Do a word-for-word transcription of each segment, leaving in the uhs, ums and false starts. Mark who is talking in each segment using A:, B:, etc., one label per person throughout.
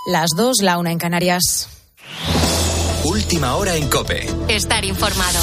A: Las dos, la una en Canarias.
B: Última hora en COPE.
C: Estar informado.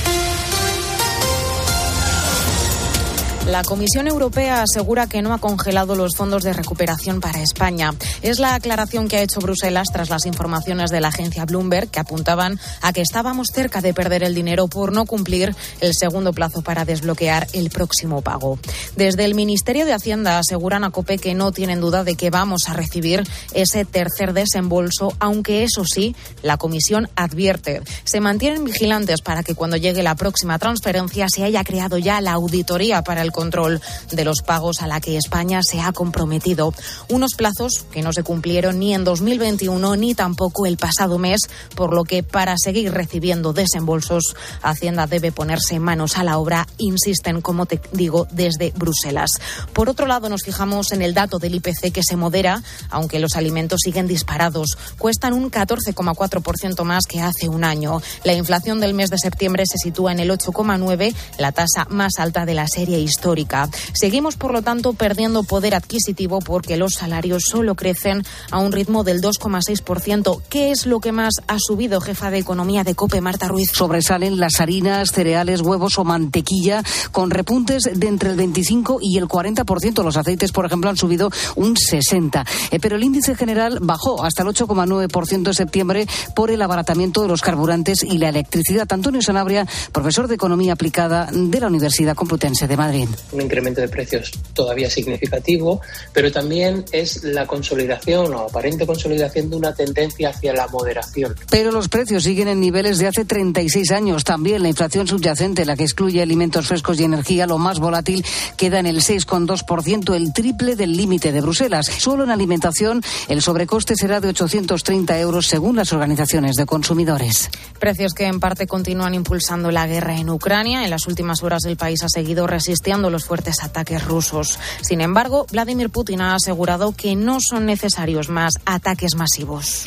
A: La Comisión Europea asegura que no ha congelado los fondos de recuperación para España. Es la aclaración que ha hecho Bruselas tras las informaciones de la agencia Bloomberg, que apuntaban a que estábamos cerca de perder el dinero por no cumplir el segundo plazo para desbloquear el próximo pago. Desde el Ministerio de Hacienda aseguran a COPE que no tienen duda de que vamos a recibir ese tercer desembolso, aunque eso sí, la Comisión advierte. Se mantienen vigilantes para que cuando llegue la próxima transferencia se haya creado ya la auditoría para el control de los pagos a la que España se ha comprometido. Unos plazos que no se cumplieron ni en dos mil veintiuno ni tampoco el pasado mes, por lo que para seguir recibiendo desembolsos, Hacienda debe ponerse manos a la obra, insisten, como te digo, desde Bruselas. Por otro lado, nos fijamos en el dato del I P C, que se modera, aunque los alimentos siguen disparados. Cuestan un catorce coma cuatro por ciento más que hace un año. La inflación del mes de septiembre se sitúa en el ocho coma nueve por ciento, la tasa más alta de la serie histórica. Seguimos, por lo tanto, perdiendo poder adquisitivo porque los salarios solo crecen a un ritmo del dos coma seis por ciento. ¿Qué es lo que más ha subido, jefa de Economía de COPE, Marta Ruiz?
D: Sobresalen las harinas, cereales, huevos o mantequilla, con repuntes de entre el veinticinco y el cuarenta por ciento. Los aceites, por ejemplo, han subido un sesenta por ciento. Eh, pero el índice general bajó hasta el ocho coma nueve por ciento en septiembre por el abaratamiento de los carburantes y la electricidad. Antonio Sanabria, profesor de Economía Aplicada de la Universidad Complutense de Madrid.
E: Un incremento de precios todavía significativo, pero también es la consolidación o aparente consolidación de una tendencia hacia la moderación.
D: Pero los precios siguen en niveles de hace treinta y seis años. También la inflación subyacente, la que excluye alimentos frescos y energía, lo más volátil, queda en el seis coma dos por ciento, el triple del límite de Bruselas. Solo en alimentación el sobrecoste será de ochocientos treinta euros según las organizaciones de consumidores.
A: Precios que en parte continúan impulsando la guerra en Ucrania. En las últimas horas el país ha seguido resistiendo los fuertes ataques rusos. Sin embargo, Vladimir Putin ha asegurado que no son necesarios más ataques masivos.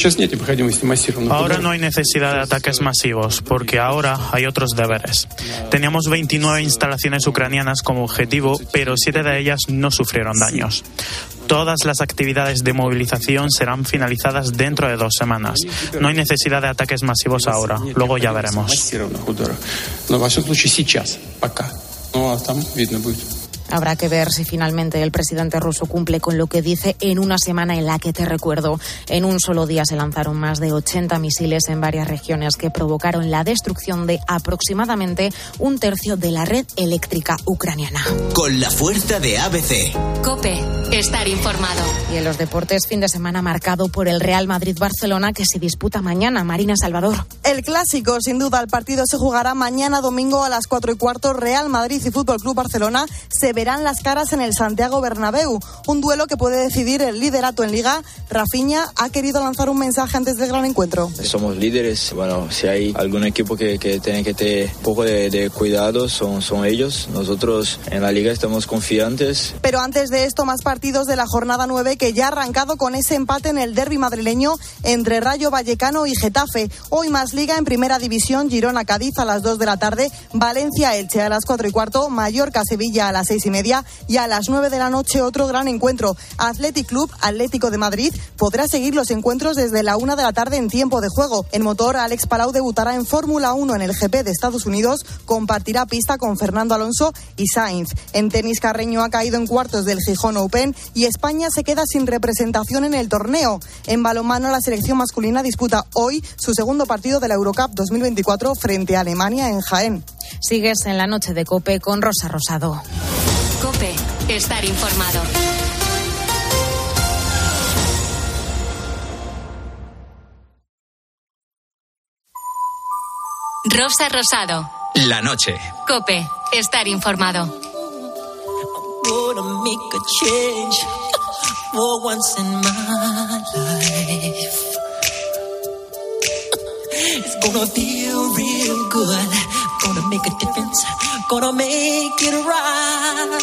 F: Ahora no hay necesidad de ataques masivos, porque ahora hay otros deberes. Teníamos veintinueve instalaciones ucranianas como objetivo, pero siete de ellas no sufrieron daños. Todas las actividades de movilización serán finalizadas dentro de dos semanas. No hay necesidad de ataques masivos ahora. Luego ya veremos.
A: Habrá que ver si finalmente el presidente ruso cumple con lo que dice en una semana en la que, te recuerdo, en un solo día se lanzaron más de ochenta misiles en varias regiones que provocaron la destrucción de aproximadamente un tercio de la red eléctrica ucraniana.
B: Con la fuerza de A B C.
C: COPE. Estar informado.
A: Y en los deportes, fin de semana marcado por el Real Madrid-Barcelona, que se disputa mañana. Marina Salvador.
G: El clásico, sin duda, el partido se jugará mañana domingo a las cuatro y cuarto. Real Madrid y Fútbol Club Barcelona se verán las caras en el Santiago Bernabéu. Un duelo que puede decidir el liderato en Liga. Rafinha ha querido lanzar un mensaje antes del gran encuentro.
H: Somos líderes. Bueno, si hay algún equipo que, que tiene que tener un poco de, de cuidado, son, son ellos. Nosotros en la Liga estamos confiantes.
G: Pero antes de esto, más partidos de la jornada nueve, que ya ha arrancado con ese empate en el derbi madrileño entre Rayo Vallecano y Getafe. Hoy más Liga en Primera División, Girona-Cádiz a las dos de la tarde, Valencia-Elche a las cuatro y cuarto, Mallorca-Sevilla a las seis y media y a las nueve de la noche otro gran encuentro. Athletic Club Atlético de Madrid podrá seguir los encuentros desde la una de la tarde en tiempo de juego. En motor, Alex Palau debutará en Fórmula uno en el G P de Estados Unidos, compartirá pista con Fernando Alonso y Sainz. En tenis, Carreño ha caído en cuartos del Gijón Open y España se queda sin representación en el torneo. En balonmano, la selección masculina disputa hoy su segundo partido de la Eurocup dos mil veinticuatro frente a Alemania en Jaén.
A: Sigues en la noche de COPE con Rosa Rosado.
C: COPE. Estar informado. Rosa Rosado.
B: La noche.
C: COPE. Estar informado.
I: Gonna make a change for once in my life. It's gonna feel real good. Gonna make a difference. Gonna make it right.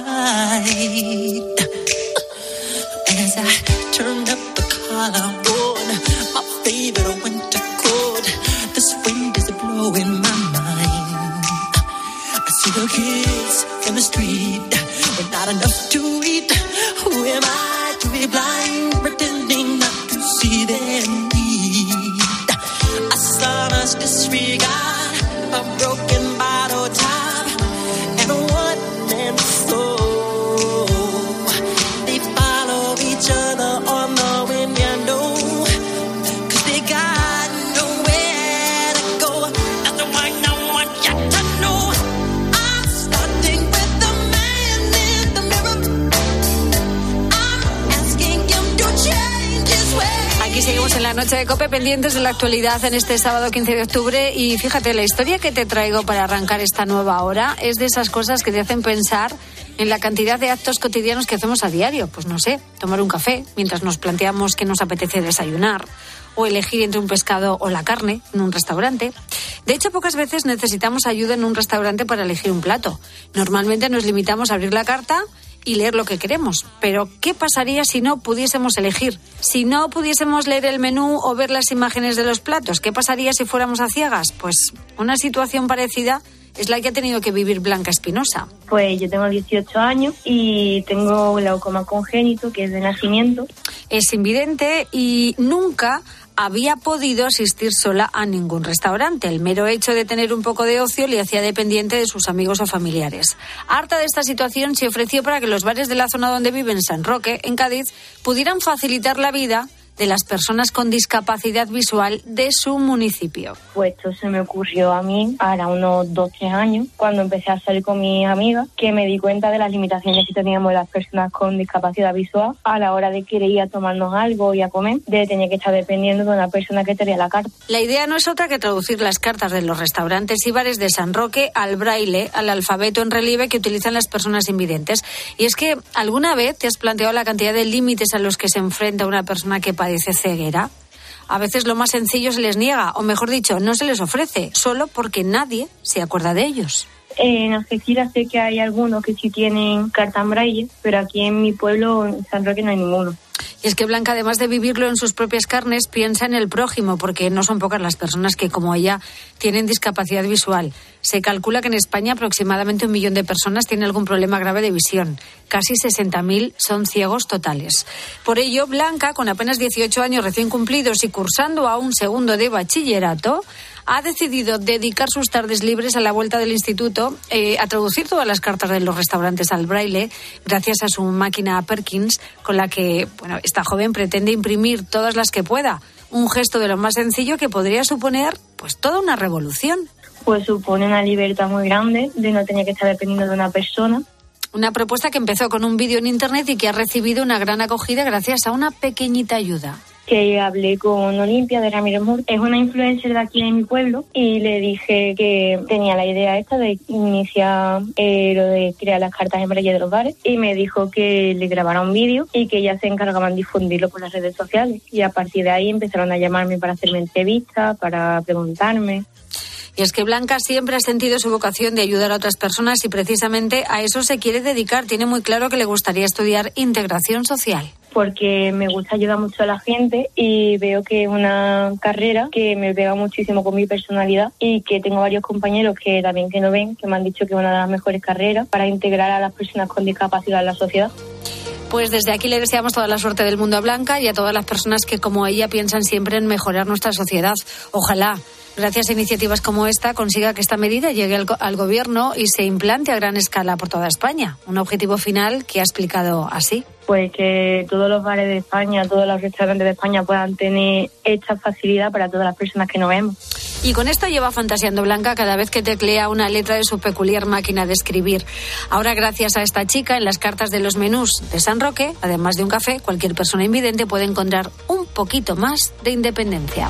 I: As I turn up the collar on my favorite winter coat, this wind is blowing my mind. I see the kids in the street, but not enough to eat. Who am I to be blind, pretending not to see?
J: la noche de COPE, pendientes de la actualidad en este sábado quince de octubre. Y fíjate, la historia que te traigo para arrancar esta nueva hora es de esas cosas que te hacen pensar en la cantidad de actos cotidianos que hacemos a diario. Pues no sé, tomar un café mientras nos planteamos qué nos apetece desayunar, o elegir entre un pescado o la carne en un restaurante. De hecho, pocas veces necesitamos ayuda en un restaurante para elegir un plato. Normalmente nos limitamos a abrir la carta y leer lo que queremos. Pero, ¿qué pasaría si no pudiésemos elegir? Si no pudiésemos leer el menú o ver las imágenes de los platos, ¿qué pasaría si fuéramos a ciegas? Pues una situación parecida es la que ha tenido que vivir Blanca Espinosa.
K: Pues yo tengo dieciocho años y tengo glaucoma congénito, que es de nacimiento.
J: Es invidente y nunca había podido asistir sola a ningún restaurante. El mero hecho de tener un poco de ocio le hacía dependiente de sus amigos o familiares. Harta de esta situación, se ofreció para que los bares de la zona donde vive, en San Roque, en Cádiz, pudieran facilitar la vida de las personas con discapacidad visual de su municipio.
K: Pues esto se me ocurrió a mí ahora unos dos, tres años, cuando empecé a salir con mis amigas, que me di cuenta de las limitaciones que teníamos las personas con discapacidad visual a la hora de querer ir a tomarnos algo y a comer, de tener que estar dependiendo de una persona que te lea la carta.
J: La idea no es otra que traducir las cartas de los restaurantes y bares de San Roque al braille, al alfabeto en relieve que utilizan las personas invidentes. Y es que, ¿alguna vez te has planteado la cantidad de límites a los que se enfrenta una persona que padece ceguera? A veces lo más sencillo se les niega, o mejor dicho, no se les ofrece, solo porque nadie se acuerda de ellos.
K: En Algeciras sé que hay algunos que sí tienen carta en braille, pero aquí en mi pueblo, en San Roque, no hay ninguno.
J: Y es que Blanca, además de vivirlo en sus propias carnes, piensa en el prójimo, porque no son pocas las personas que, como ella, tienen discapacidad visual. Se calcula que en España aproximadamente un millón de personas tienen algún problema grave de visión. Casi sesenta mil son ciegos totales. Por ello, Blanca, con apenas dieciocho años recién cumplidos y cursando a un segundo de bachillerato, ha decidido dedicar sus tardes libres a la vuelta del instituto eh, a traducir todas las cartas de los restaurantes al braille, gracias a su máquina Perkins, con la que, bueno, esta joven pretende imprimir todas las que pueda. Un gesto de lo más sencillo que podría suponer, pues, toda una revolución.
K: Pues supone una libertad muy grande de no tener que estar dependiendo de una persona.
J: Una propuesta que empezó con un vídeo en internet y que ha recibido una gran acogida gracias a una pequeñita ayuda.
K: Que hablé con Olimpia de Ramírez Mur, es una influencer de aquí en mi pueblo, y le dije que tenía la idea esta de iniciar eh, lo de crear las cartas en braille de los bares, y me dijo que le grabara un vídeo y que ya se encargaban de difundirlo por las redes sociales, y a partir de ahí empezaron a llamarme para hacerme entrevistas, para preguntarme.
J: Y es que Blanca siempre ha sentido su vocación de ayudar a otras personas y precisamente a eso se quiere dedicar. Tiene muy claro que le gustaría estudiar integración social.
K: Porque me gusta ayudar mucho a la gente y veo que es una carrera que me pega muchísimo con mi personalidad, y que tengo varios compañeros que también que no ven, que me han dicho que es una de las mejores carreras para integrar a las personas con discapacidad en la sociedad.
J: Pues desde aquí le deseamos toda la suerte del mundo a Blanca y a todas las personas que, como ella, piensan siempre en mejorar nuestra sociedad. Ojalá, gracias a iniciativas como esta, consiga que esta medida llegue al, al gobierno y se implante a gran escala por toda España. Un objetivo final que ha explicado así.
K: Pues que todos los bares de España, todos los restaurantes de España puedan tener esta facilidad para todas las personas que no vemos.
J: Y con esto lleva fantaseando Blanca cada vez que teclea una letra de su peculiar máquina de escribir. Ahora, gracias a esta chica, en las cartas de los menús de San Roque, además de un café, cualquier persona invidente puede encontrar un poquito más de independencia.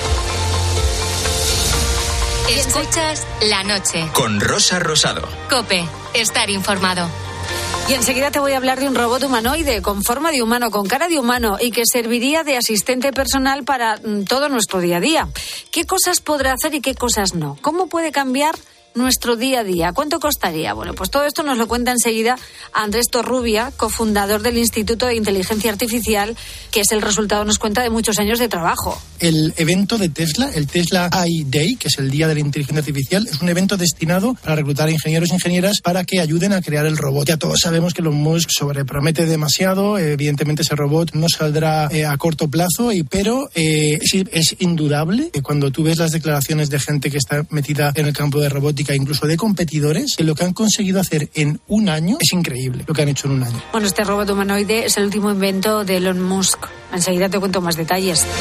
C: Escuchas La Noche
B: con Rosa Rosado.
C: COPE, estar informado.
J: Y enseguida te voy a hablar de un robot humanoide con forma de humano, con cara de humano y que serviría de asistente personal para mm, todo nuestro día a día. ¿Qué cosas podrá hacer y qué cosas no? ¿Cómo puede cambiar nuestro día a día? ¿Cuánto costaría? Bueno, pues todo esto nos lo cuenta enseguida Andrés Torrubia, cofundador del Instituto de Inteligencia Artificial, que es el resultado, nos cuenta, de muchos años de trabajo.
L: El evento de Tesla, el Tesla I Day, que es el Día de la Inteligencia Artificial, es un evento destinado para reclutar ingenieros e ingenieras para que ayuden a crear el robot. Ya todos sabemos que Elon Musk sobrepromete demasiado, evidentemente ese robot no saldrá eh, a corto plazo, y, pero eh, es, es indudable que cuando tú ves las declaraciones de gente que está metida en el campo de robótica, incluso de competidores, que lo que han conseguido hacer en un año es increíble, lo que han hecho en un año.
J: Bueno, este robot humanoide es el último invento de Elon Musk. Enseguida te cuento más detalles.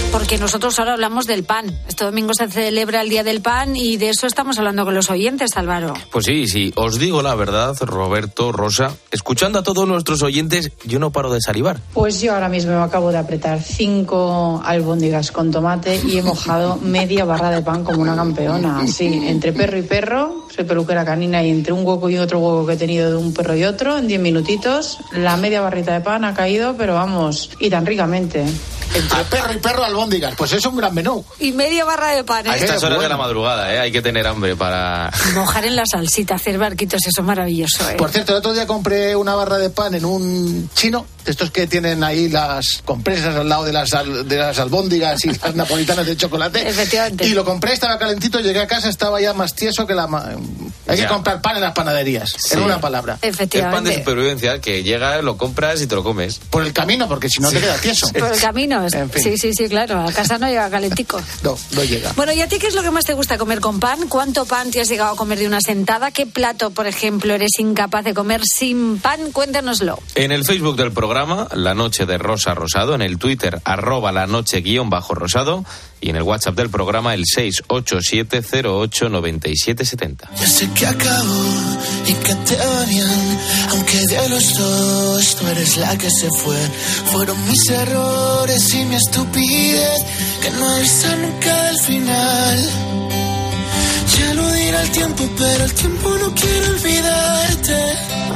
J: Porque nosotros ahora hablamos del pan. Este domingo se celebra el Día del Pan y de eso estamos hablando con los oyentes, Álvaro.
M: Pues sí, sí. Os digo la verdad, Roberto, Rosa. Escuchando a todos nuestros oyentes, yo no paro de salivar.
N: Pues yo ahora mismo me acabo de apretar cinco albóndigas con tomate y he mojado media barra de pan como una campeona. Así, entre perro y perro, soy peluquera canina y entre un hueco y otro hueco que he tenido de un perro y otro, en diez minutitos, la media barrita de pan ha caído, pero vamos, y tan ricamente.
O: Entre perro y perro, albóndigas, pues es un gran menú.
J: Y media barra de pan, ¿eh?
M: A estas horas de la madrugada, ¿eh? Hay que tener hambre para...
J: Mojar en la salsita, hacer barquitos, eso es maravilloso, ¿eh?
O: Por cierto, el otro día compré una barra de pan en un chino, de estos que tienen ahí las compresas al lado de las, al, de las albóndigas y las napolitanas de chocolate.
J: Efectivamente.
O: Y lo compré, estaba calentito, llegué a casa, estaba ya más tieso que la... Ma... Hay ya. que comprar pan en las panaderías, sí. En una palabra.
J: Efectivamente.
M: Es pan de supervivencia, que llega, lo compras y te lo comes.
O: Por el camino, porque si no sí. te queda tieso.
J: Por el camino, en fin. sí, sí, sí, claro. A casa no llega calentico.
O: No, no llega.
J: Bueno, ¿y a ti qué es lo que más te gusta comer con pan? ¿Cuánto pan te has llegado a comer de una sentada? ¿Qué plato, por ejemplo, eres incapaz de comer sin pan? Cuéntanoslo.
M: En el Facebook del programa, La Noche de Rosa Rosado, en el Twitter, arroba la noche guión bajo rosado, y en el WhatsApp del programa, el seis ocho siete cero ocho nueve siete siete cero.
I: Ya sé que acabó y que te va bien, aunque de los dos tú eres la que se fue. Fueron mis errores y mi estupidez, que no avisa nunca del final. Ya lo dirá el tiempo, pero el tiempo no quiere olvidarte.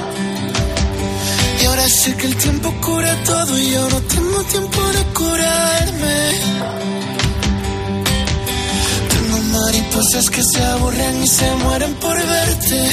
I: Y ahora sé que el tiempo cura todo y yo no tengo tiempo de curarme. Tengo mariposas que se aburren y se mueren por verte.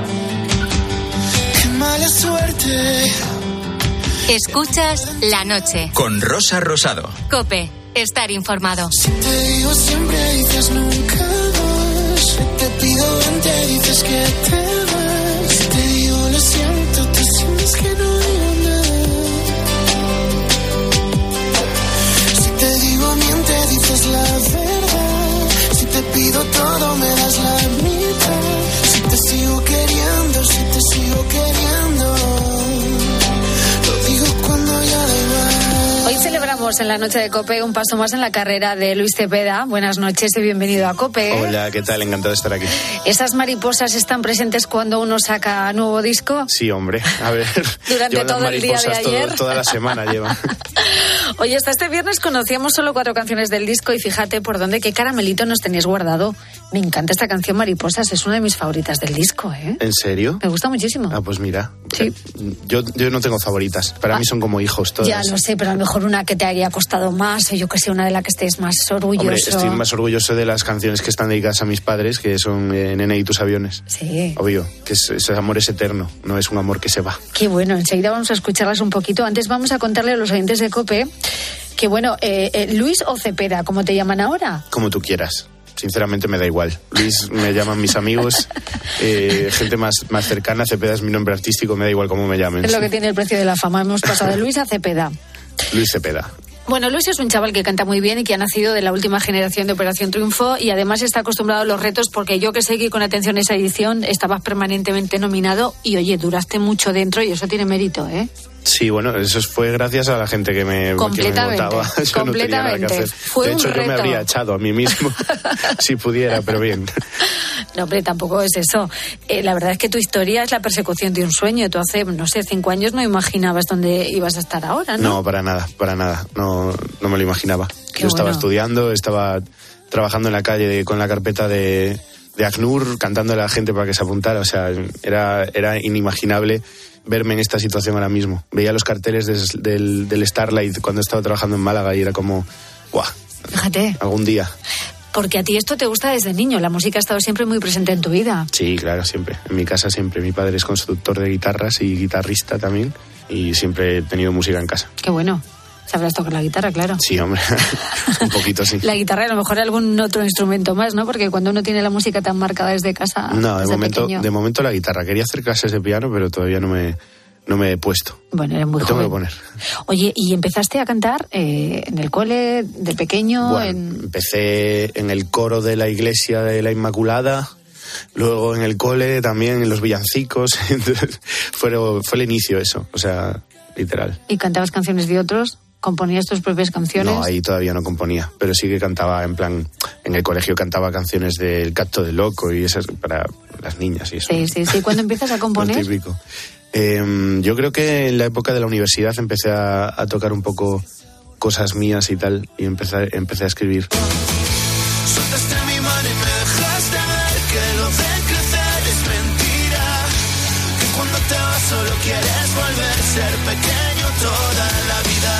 I: Qué mala suerte.
C: Escuchas La Noche.
B: Con Rosa Rosado.
C: COPE. Estar informado.
I: Si te digo siempre dices nunca más. Si te pido vente dices que te vas. Si te digo lo siento tú sientes que no digo nada. Si te digo miente dices la verdad. Si te pido todo me das la mitad. Si te sigo queriendo, si te sigo queriendo, lo digo cuando ya da igual.
J: Hoy celebramos en la noche de COPE un paso más en la carrera de Luis Cepeda. Buenas noches y bienvenido a COPE.
P: Hola, ¿qué tal? Encantado de estar aquí.
J: ¿Esas mariposas están presentes cuando uno saca nuevo disco?
P: Sí, hombre. A ver.
J: Durante todo el día de ayer.
P: Todo, toda la semana lleva.
J: Oye, hasta este viernes conocíamos solo cuatro canciones del disco y fíjate por dónde, qué caramelito nos tenéis guardado. Me encanta esta canción, Mariposas, es una de mis favoritas del disco, ¿eh?
P: ¿En serio?
J: Me gusta muchísimo.
P: Ah, pues mira.
J: Sí.
P: Yo, yo no tengo favoritas. Para ah, mí son como hijos todas.
J: Ya lo sé, pero a lo mejor una que te haya costado más, o yo que sé, una de la que estés más orgulloso.
P: Hombre, estoy más orgulloso de las canciones que están dedicadas a mis padres, que son eh, Nene y tus aviones.
J: Sí.
P: Obvio, que es, ese amor es eterno, no es un amor que se va.
J: Qué bueno, enseguida vamos a escucharlas un poquito. Antes vamos a contarle a los oyentes de COPE que, bueno, eh, eh, Luis o Cepeda, ¿cómo te llaman ahora?
P: Como tú quieras. Sinceramente me da igual. Luis me llaman mis amigos, eh, gente más, más cercana. Cepeda es mi nombre artístico, me da igual cómo me llamen.
J: Es lo que tiene el precio de la fama. Hemos pasado de Luis a Cepeda.
P: Luis Cepeda.
J: Bueno, Luis es un chaval que canta muy bien y que ha nacido de la última generación de Operación Triunfo y además está acostumbrado a los retos porque yo que seguí con atención esa edición estabas permanentemente nominado y oye, duraste mucho dentro y eso tiene mérito, ¿eh?
P: Sí, bueno, eso fue gracias a la gente que me, que me votaba. Yo
J: completamente.
P: No tenía nada que hacer.
J: Fue
P: de hecho,
J: un
P: yo
J: reto.
P: me habría echado a mí mismo si pudiera, pero bien.
J: No, hombre, tampoco es eso. Eh, la verdad es que tu historia es la persecución de un sueño. Tú hace, no sé, cinco años no imaginabas dónde ibas a estar ahora, ¿no?
P: No, para nada, para nada. No, no me lo imaginaba.
J: Qué
P: yo estaba
J: bueno.
P: estudiando, estaba trabajando en la calle de, con la carpeta de, de ACNUR, cantando a la gente para que se apuntara. O sea, era, era inimaginable verme en esta situación ahora mismo. Veía los carteles des, del, del Starlight cuando estaba trabajando en Málaga y era como, ¡guau!
J: Fíjate.
P: Algún día.
J: Porque a ti esto te gusta desde niño, la música ha estado siempre muy presente en tu vida.
P: Sí, claro, siempre. En mi casa siempre. Mi padre es constructor de guitarras y guitarrista también y siempre he tenido música en casa.
J: Qué bueno. Sabrás tocar la guitarra, claro.
P: Sí, hombre, un poquito sí.
J: La guitarra, a lo mejor algún otro instrumento más, ¿no? Porque cuando uno tiene la música tan marcada desde casa.
P: No, de
J: desde
P: momento,
J: pequeño.
P: de momento la guitarra. Quería hacer clases de piano, pero todavía no me, no me he puesto.
J: Bueno, eres muy
P: Me
J: joven.
P: tengo que poner.
J: Oye, ¿y empezaste a cantar eh, en el cole, de pequeño?
P: Bueno,
J: en...
P: empecé en el coro de la iglesia de la Inmaculada, luego en el cole también, en los villancicos. Entonces, fue, fue el inicio eso, o sea, literal.
J: ¿Y cantabas canciones de otros? ¿Componías tus propias canciones?
P: No, ahí todavía no componía, pero sí que cantaba, en plan, en el colegio cantaba canciones del Canto del Loco y esas para las niñas y eso.
J: Sí, sí, sí. ¿Cuándo empiezas a componer?
P: Lo típico. Eh, yo creo que en la época de la universidad empecé a, a tocar un poco cosas mías y tal, y empecé, empecé a escribir.
I: Soltaste mi mano y me dejaste ver que lo de crecer es mentira, que cuando te vas solo quieres volver a ser pequeño toda la vida.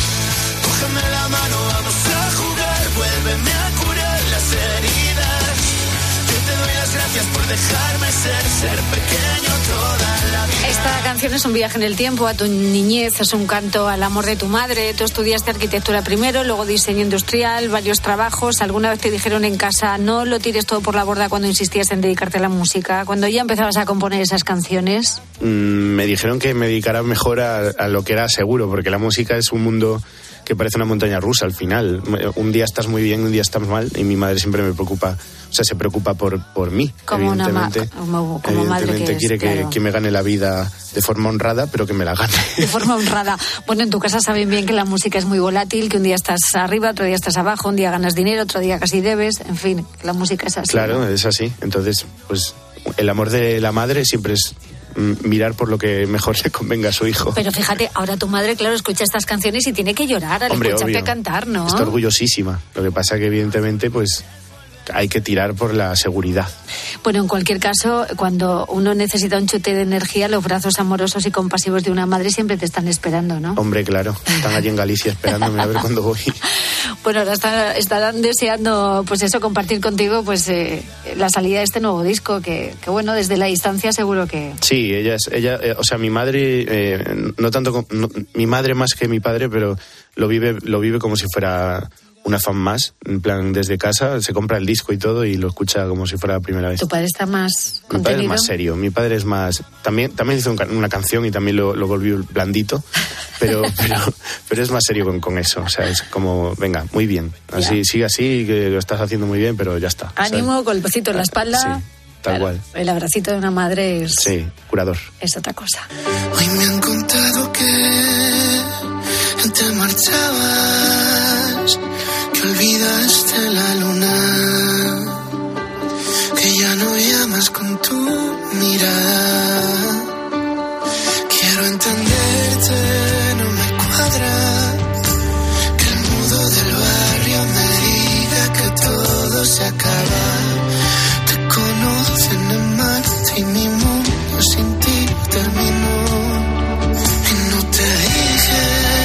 I: Cógeme la mano, vamos a jugar, vuélveme a curar las heridas. Yo te doy las gracias por dejarme ser, ser pequeño toda la vida.
J: Esta canción es un viaje en el tiempo a tu niñez, es un canto al amor de tu madre. Tú estudiaste arquitectura primero, luego diseño industrial, varios trabajos. ¿Alguna vez te dijeron en casa no lo tires todo por la borda cuando insistías en dedicarte a la música? Cuando ya empezabas a componer esas canciones.
P: Mm, me dijeron que me dedicara mejor a, a lo que era seguro, porque la música es un mundo que parece una montaña rusa al final. Un día estás muy bien, un día estás mal, y mi madre siempre me preocupa, o sea, se preocupa por, por mí.
J: Como una ma-
P: evidentemente,
J: como, como madre que
P: evidentemente quiere
J: es,
P: que,
J: claro.
P: que me gane la vida de forma honrada, pero que me la gane.
J: De forma honrada. Bueno, en tu casa saben bien que la música es muy volátil, que un día estás arriba, otro día estás abajo, un día ganas dinero, otro día casi debes, en fin, la música es así.
P: Claro,
J: ¿no?
P: es así. Entonces, pues el amor de la madre siempre es mirar por lo que mejor le convenga a su hijo.
J: Pero fíjate, ahora tu madre, claro, escucha estas canciones y tiene que llorar al
P: Hombre,
J: escucharte
P: obvio.
J: cantar, ¿no?
P: Está orgullosísima. Lo que pasa que evidentemente, pues hay que tirar por la seguridad.
J: Bueno, en cualquier caso, cuando uno necesita un chute de energía, los brazos amorosos y compasivos de una madre siempre te están esperando, ¿no?
P: Hombre, claro. Están allí en Galicia esperándome a ver cuándo voy.
J: Bueno, ahora está, estarán deseando, pues eso, compartir contigo, pues eh, la salida de este nuevo disco, que, que bueno, desde la distancia seguro que...
P: Sí, ella es, ella, eh, o sea, mi madre, eh, no tanto, como, no, mi madre más que mi padre, pero lo vive, lo vive como si fuera una fan más, en plan, desde casa, se compra el disco y todo y lo escucha como si fuera la primera vez.
J: ¿Tu padre está más
P: Mi padre es más serio, mi padre es más... También, también hizo un, una canción y también lo, lo volvió blandito, pero, pero, pero es más serio con, con eso, o sea, es como, venga, muy bien, así, yeah. sigue así, que lo estás haciendo muy bien, pero ya está.
J: Ánimo, ¿sabes? Golpecito en la espalda.
P: Sí, tal
J: claro,
P: cual.
J: El abracito de una madre es...
P: Sí, curador.
J: Es otra cosa.
I: Hoy me han contado que te marchabas, que olvidaste la luna, que ya no llamas con tu mirada. Quiero entenderte, no me cuadra que el mudo del barrio me diga que todo se acaba. Te conocen en Marte y mi mundo sin ti terminó. Y no te dije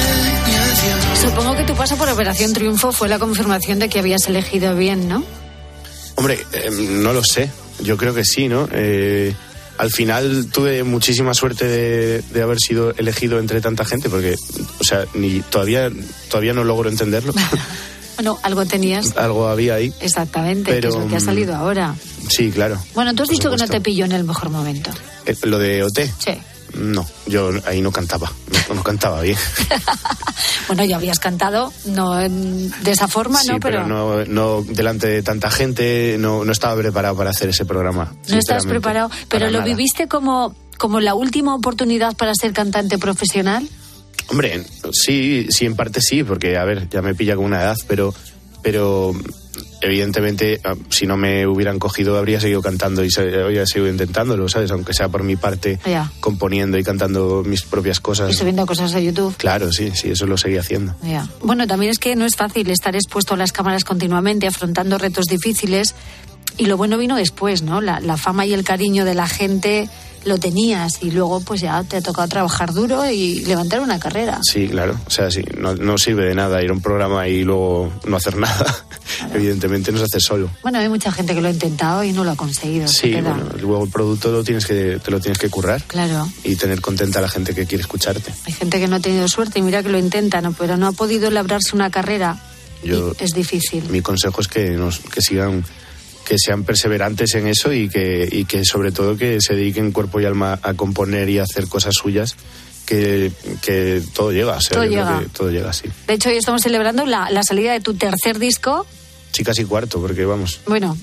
I: ni adiós.
J: Supongo que tu paso por Operación Triunfo fue la confirmación de que habías elegido bien, ¿no?
P: Hombre, eh, no lo sé. Yo creo que sí, ¿no? Eh, al final tuve muchísima suerte de, de haber sido elegido entre tanta gente, porque, o sea, ni todavía todavía no logro entenderlo.
J: Bueno, algo tenías.
P: Algo había ahí.
J: Exactamente,
P: pero,
J: que es lo que ha salido ahora.
P: Sí, claro.
J: Bueno, tú has dicho que no te pilló en el mejor momento.
P: Eh, ¿Lo de O T?
J: Sí.
P: No, yo ahí no cantaba, no, no cantaba bien.
J: Bueno, ya habías cantado, no de esa forma,
P: sí,
J: ¿no?
P: Pero, pero no, no delante de tanta gente, no, no estaba preparado para hacer ese programa.
J: No estabas preparado, pero ¿lo
P: nada.
J: viviste como, como la última oportunidad para ser cantante profesional?
P: Hombre, sí, sí, en parte sí, porque, a ver, ya me pilla con una edad, pero... pero evidentemente, si no me hubieran cogido, habría seguido cantando y habría seguido intentándolo, ¿sabes? Aunque sea por mi parte,
J: yeah.
P: componiendo y cantando mis propias cosas.
J: Y subiendo cosas a YouTube.
P: Claro, sí, sí, eso lo seguía haciendo.
J: Yeah. Bueno, también es que no es fácil estar expuesto a las cámaras continuamente, afrontando retos difíciles. Y lo bueno vino después, ¿no? La, la fama y el cariño de la gente lo tenías y luego pues ya te ha tocado trabajar duro y levantar una carrera.
P: Sí, claro. O sea, sí, no, no sirve de nada ir a un programa y luego no hacer nada. Claro. Evidentemente no se hace solo.
J: Bueno, hay mucha gente que lo ha intentado y no lo ha conseguido.
P: Sí, bueno, luego el producto lo tienes que, te lo tienes que currar.
J: Claro.
P: Y tener contenta a la gente que quiere escucharte.
J: Hay gente que no ha tenido suerte y mira que lo intenta, ¿no? Pero no ha podido labrarse una carrera. Yo, y es difícil.
P: Mi consejo es que, nos, que sigan... que sean perseverantes en eso y que, y que sobre todo que se dediquen cuerpo y alma a componer y a hacer cosas suyas, que, que todo llega, o sea,
J: todo llega.
P: Que todo llega, sí.
J: De hecho, hoy estamos celebrando la, la salida de tu tercer disco.
P: Chicas y cuarto, porque vamos.
J: Bueno,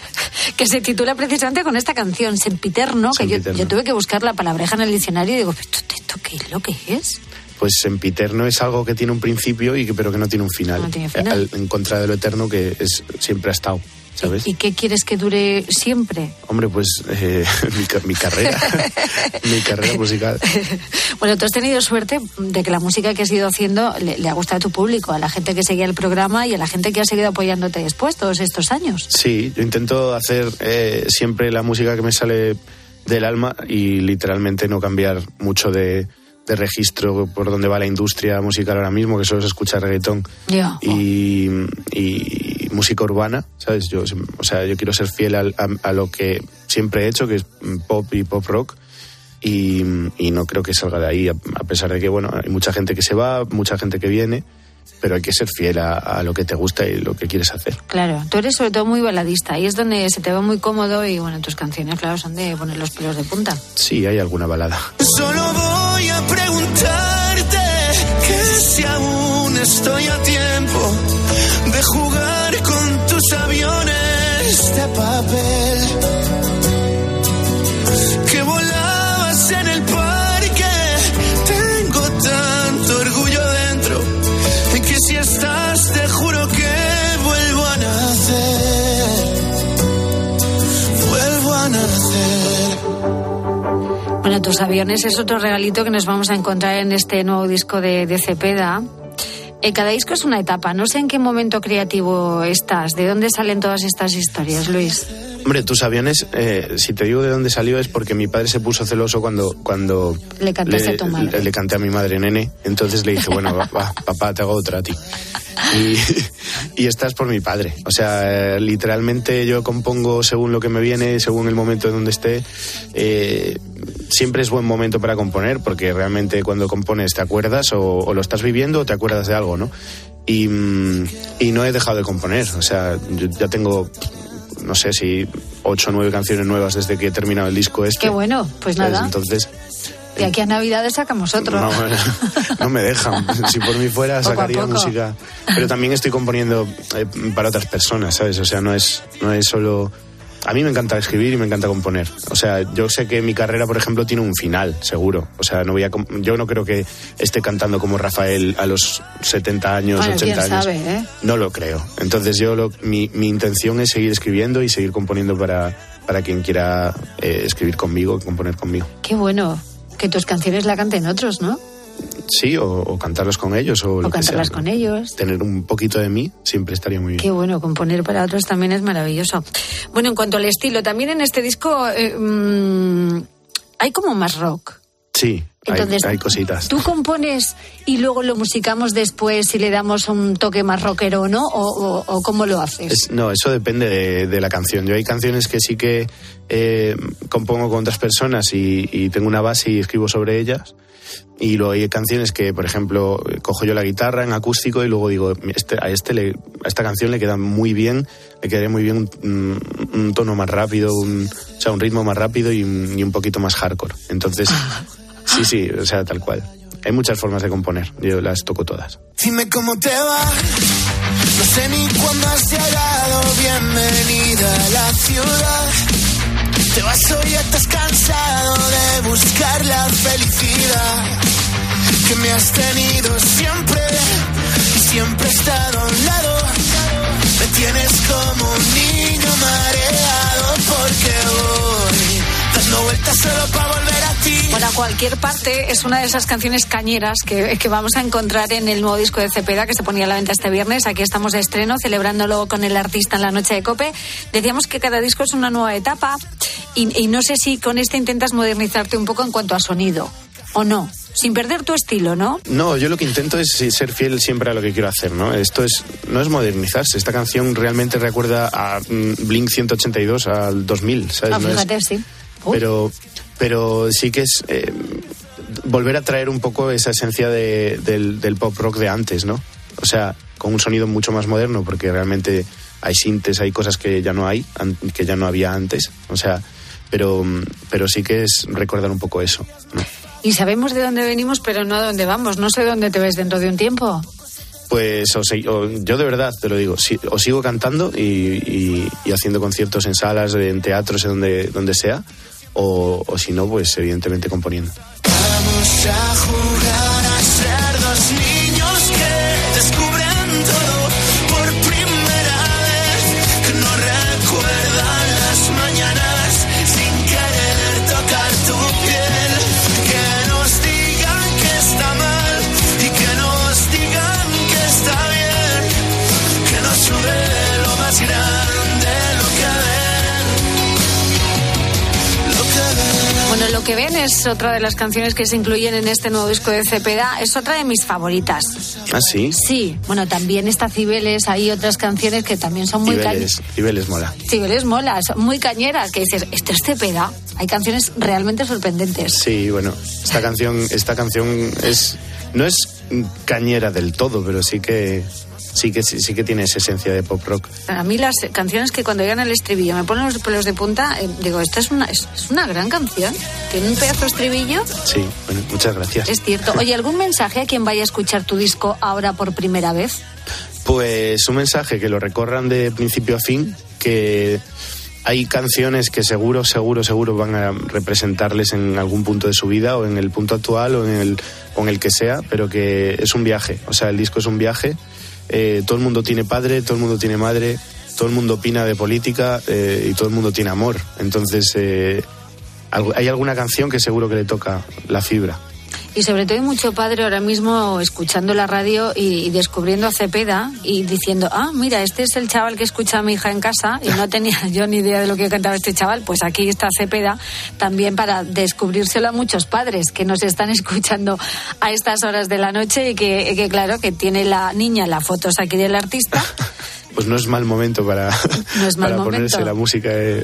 J: que se titula precisamente con esta canción, Sempiterno, que yo, yo tuve que buscar la palabreja en el diccionario y digo, ¿esto, esto qué es lo que es?
P: pues sempiterno es algo que tiene un principio y que, pero que no tiene un final,
J: no tiene final.
P: Al, en contra de lo eterno que es siempre ha estado, ¿sabes?
J: ¿Y qué quieres que dure siempre?
P: Hombre, pues eh, mi, mi carrera, mi carrera musical.
J: Bueno, tú has tenido suerte de que la música que has ido haciendo le, le ha gustado a tu público, a la gente que seguía el programa y a la gente que ha seguido apoyándote después, todos estos años.
P: Sí, yo intento hacer eh, siempre la música que me sale del alma y literalmente no cambiar mucho de... de registro por donde va la industria musical ahora mismo, que solo se escucha reggaetón
J: yeah.
P: y, y música urbana, ¿sabes? Yo, o sea, yo quiero ser fiel a, a, a lo que siempre he hecho, que es pop y pop rock, y, y no creo que salga de ahí, a, a pesar de que, bueno, hay mucha gente que se va, mucha gente que viene, pero hay que ser fiel a, a lo que te gusta y lo que quieres hacer.
J: Claro, tú eres sobre todo muy baladista y es donde se te ve muy cómodo y bueno, tus canciones, claro, son de poner los pelos de punta.
P: Sí, hay alguna balada.
I: Solo voy a preguntarte que si aún estoy a tiempo de jugar con tus aviones de papel, que volabas en el parque, tengo tanto orgullo dentro, en que si estás te juro que vuelvo a nacer, vuelvo a nacer.
J: Bueno, tus aviones es otro regalito que nos vamos a encontrar en este nuevo disco de, de Cepeda. Eh, cada disco es una etapa. No sé en qué momento creativo estás. ¿De dónde salen todas estas historias, Luis?
P: Hombre, tus aviones, eh, si te digo de dónde salió es porque mi padre se puso celoso cuando cuando
J: le cantaste a tu madre.
P: Le, le canté a mi madre, nene. Entonces le dije, bueno, va, va, papá, te hago otra a ti. Y, y esta es por mi padre. O sea, eh, literalmente yo compongo según lo que me viene, según el momento en donde esté. Eh, siempre es buen momento para componer, porque realmente cuando compones te acuerdas o, o lo estás viviendo o te acuerdas de algo, ¿no? Y, y no he dejado de componer. O sea, yo ya tengo... no sé si ocho o nueve canciones nuevas desde que he terminado el disco este.
J: Qué bueno, pues
P: ¿sabes?
J: nada.
P: Entonces...
J: De aquí a Navidades sacamos otro.
P: No, no me dejan. Si por mí fuera sacaría música. Pero también estoy componiendo eh, para otras personas, ¿sabes? O sea, no es, no es solo... A mí me encanta escribir y me encanta componer. O sea, yo sé que mi carrera, por ejemplo, tiene un final, seguro. O sea, no voy a comp- yo no creo que esté cantando como Rafael a los setenta años,
J: bueno,
P: ochenta
J: quién
P: años.
J: sabe, ¿eh?
P: No lo creo. Entonces yo lo, mi, mi intención es seguir escribiendo y seguir componiendo para, para quien quiera eh, escribir conmigo y componer conmigo.
J: Qué bueno. Que tus canciones la canten otros, ¿no?
P: Sí, o, o cantarlos con ellos. O,
J: o
P: lo que
J: cantarlas
P: sea.
J: con ellos.
P: Tener un poquito de mí siempre estaría muy bien.
J: Qué bueno, componer para otros también es maravilloso. Bueno, en cuanto al estilo, también en este disco eh, mmm, hay como más rock.
P: Sí,
J: entonces,
P: hay, hay cositas.
J: ¿Tú compones y luego lo musicamos después y le damos un toque más rockero, ¿no? ¿O, o, o cómo lo haces?
P: Es, no, eso depende de, de la canción. Yo hay canciones que sí que eh, compongo con otras personas y, y tengo una base y escribo sobre ellas. Y luego hay canciones que, por ejemplo, cojo yo la guitarra en acústico y luego digo, este, a, este le, a esta canción le queda muy bien, le quedaría muy bien un, un tono más rápido, un, o sea, un ritmo más rápido y un, y un poquito más hardcore. Entonces, sí, sí, o sea, tal cual. Hay muchas formas de componer, yo las toco todas.
I: Dime cómo te va, no sé ni cuándo has llegado, bienvenida a la ciudad. Te vas hoy, ya estás cansado de buscar la felicidad que me has tenido siempre, y siempre he estado a un lado. Me tienes como un niño mareado porque voy dando vueltas solo para volver a ti.
J: Bueno, a cualquier parte es una de esas canciones cañeras que, que vamos a encontrar en el nuevo disco de Cepeda que se ponía a la venta este viernes. Aquí estamos de estreno, celebrándolo con el artista en la noche de COPE. Decíamos que cada disco es una nueva etapa y, y no sé si con este intentas modernizarte un poco en cuanto a sonido o no, sin perder tu estilo, ¿no?
P: No, yo lo que intento es ser fiel siempre a lo que quiero hacer, ¿no? Esto es, no es modernizarse. Esta canción realmente recuerda a Blink ciento ochenta y dos, al dos mil, ¿sabes?
J: Ah,
P: no
J: fíjate,
P: es,
J: sí.
P: Pero, pero sí que es eh, volver a traer un poco esa esencia de, del, del pop rock de antes, ¿no? O sea, con un sonido mucho más moderno, porque realmente hay sintes, hay cosas que ya no hay, que ya no había antes. O sea, pero, pero sí que es recordar un poco eso, ¿no?
J: Y sabemos de dónde venimos, pero no a dónde vamos. No sé dónde te ves dentro de un tiempo.
P: Pues o sea, o, yo de verdad te lo digo, si, o sigo cantando y, y, y haciendo conciertos en salas, en teatros, en donde, donde sea, o, o si no, pues evidentemente componiendo.
I: Vamos a jugar a ser
J: Lo que ven es otra de las canciones que se incluyen en este nuevo disco de Cepeda. Es otra de mis favoritas.
P: ¿Ah, sí?
J: Sí, bueno, también está Cibeles, hay otras canciones que también son muy cañeras.
P: Cibeles mola.
J: Cibeles mola, son muy cañeras, que dices, esto es Cepeda. Hay canciones realmente sorprendentes.
P: Sí, bueno, esta canción, esta canción es no es cañera del todo, pero sí que sí que sí, sí que tiene esa esencia de pop rock.
J: A mí las canciones que cuando llegan al estribillo me ponen los pelos de punta, eh, digo, esta es una es, es una gran canción. Tiene un pedazo de estribillo.
P: Sí, bueno, muchas gracias.
J: Es cierto. Oye, ¿algún mensaje a quien vaya a escuchar tu disco ahora por primera vez?
P: Pues un mensaje que lo recorran de principio a fin, que hay canciones que seguro, seguro, seguro van a representarles en algún punto de su vida, o en el punto actual, o en el, o en el que sea, pero que es un viaje. O sea, el disco es un viaje. Eh, todo el mundo tiene padre, todo el mundo tiene madre, todo el mundo opina de política eh, y todo el mundo tiene amor. Entonces, eh, hay alguna canción que seguro que le toca la fibra.
J: Y sobre todo hay mucho padre ahora mismo escuchando la radio y, y descubriendo a Cepeda y diciendo, ah, mira, este es el chaval que escucha a mi hija en casa y no tenía yo ni idea de lo que cantaba este chaval. Pues aquí está Cepeda también para descubrírselo a muchos padres que nos están escuchando a estas horas de la noche y que, que claro, que tiene la niña las fotos aquí del artista.
P: Pues no es mal momento para,
J: no es mal
P: para
J: momento.
P: ponerse la música de...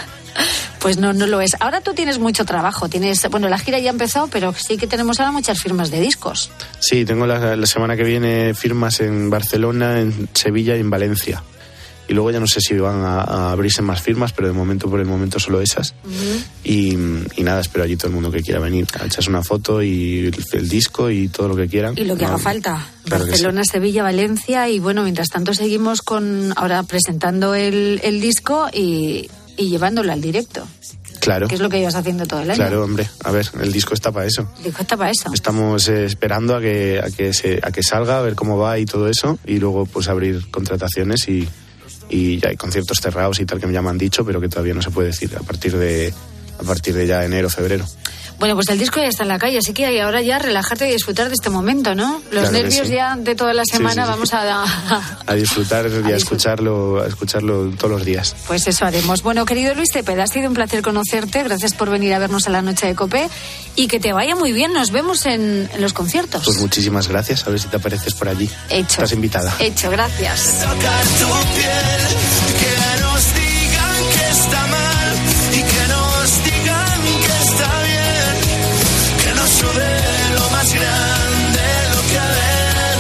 J: Pues no, no lo es. Ahora tú tienes mucho trabajo. Tienes, bueno, la gira ya empezó, pero sí que tenemos ahora muchas firmas de discos.
P: Sí, tengo la, la semana que viene firmas en Barcelona, en Sevilla y en Valencia. Y luego ya no sé si van a, a abrirse más firmas, pero de momento, por el momento, solo esas. Uh-huh. y, y nada, espero allí todo el mundo que quiera venir. Echas una foto y el, el disco y todo lo que quieran.
J: Y lo que
P: no,
J: haga falta.
P: Claro
J: Barcelona,
P: sí.
J: Sevilla, Valencia. Y bueno, mientras tanto seguimos con ahora presentando el, el disco y... y llevándolo al directo.
P: Claro.
J: Que es lo que llevas haciendo todo el año.
P: Claro, hombre. A ver, el disco está para eso.
J: El disco está para eso.
P: Estamos eh, esperando a que a que se a que salga, a ver cómo va y todo eso, y luego pues abrir contrataciones y y ya hay conciertos cerrados y tal que ya me han dicho, pero que todavía no se puede decir a partir de a partir de ya enero, febrero.
J: Bueno, pues el disco ya está en la calle, así que ahora ya relajarte y disfrutar de este momento, ¿no? Los
P: claro
J: nervios
P: sí.
J: ya de toda la semana sí, sí, vamos sí. a...
P: a disfrutar y a, a escucharlo, a escucharlo todos los días.
J: Pues eso haremos. Bueno, querido Luis Cepeda, ha sido un placer conocerte, gracias por venir a vernos a la noche de COPE y que te vaya muy bien, nos vemos en, en los conciertos.
P: Pues muchísimas gracias, a ver si te apareces por allí.
J: Hecho.
P: Estás invitada.
J: Hecho, gracias.
I: Tocar tu piel, que nos digan que está mal y que nos digan que está bien, que nos sube lo más grande lo que ven.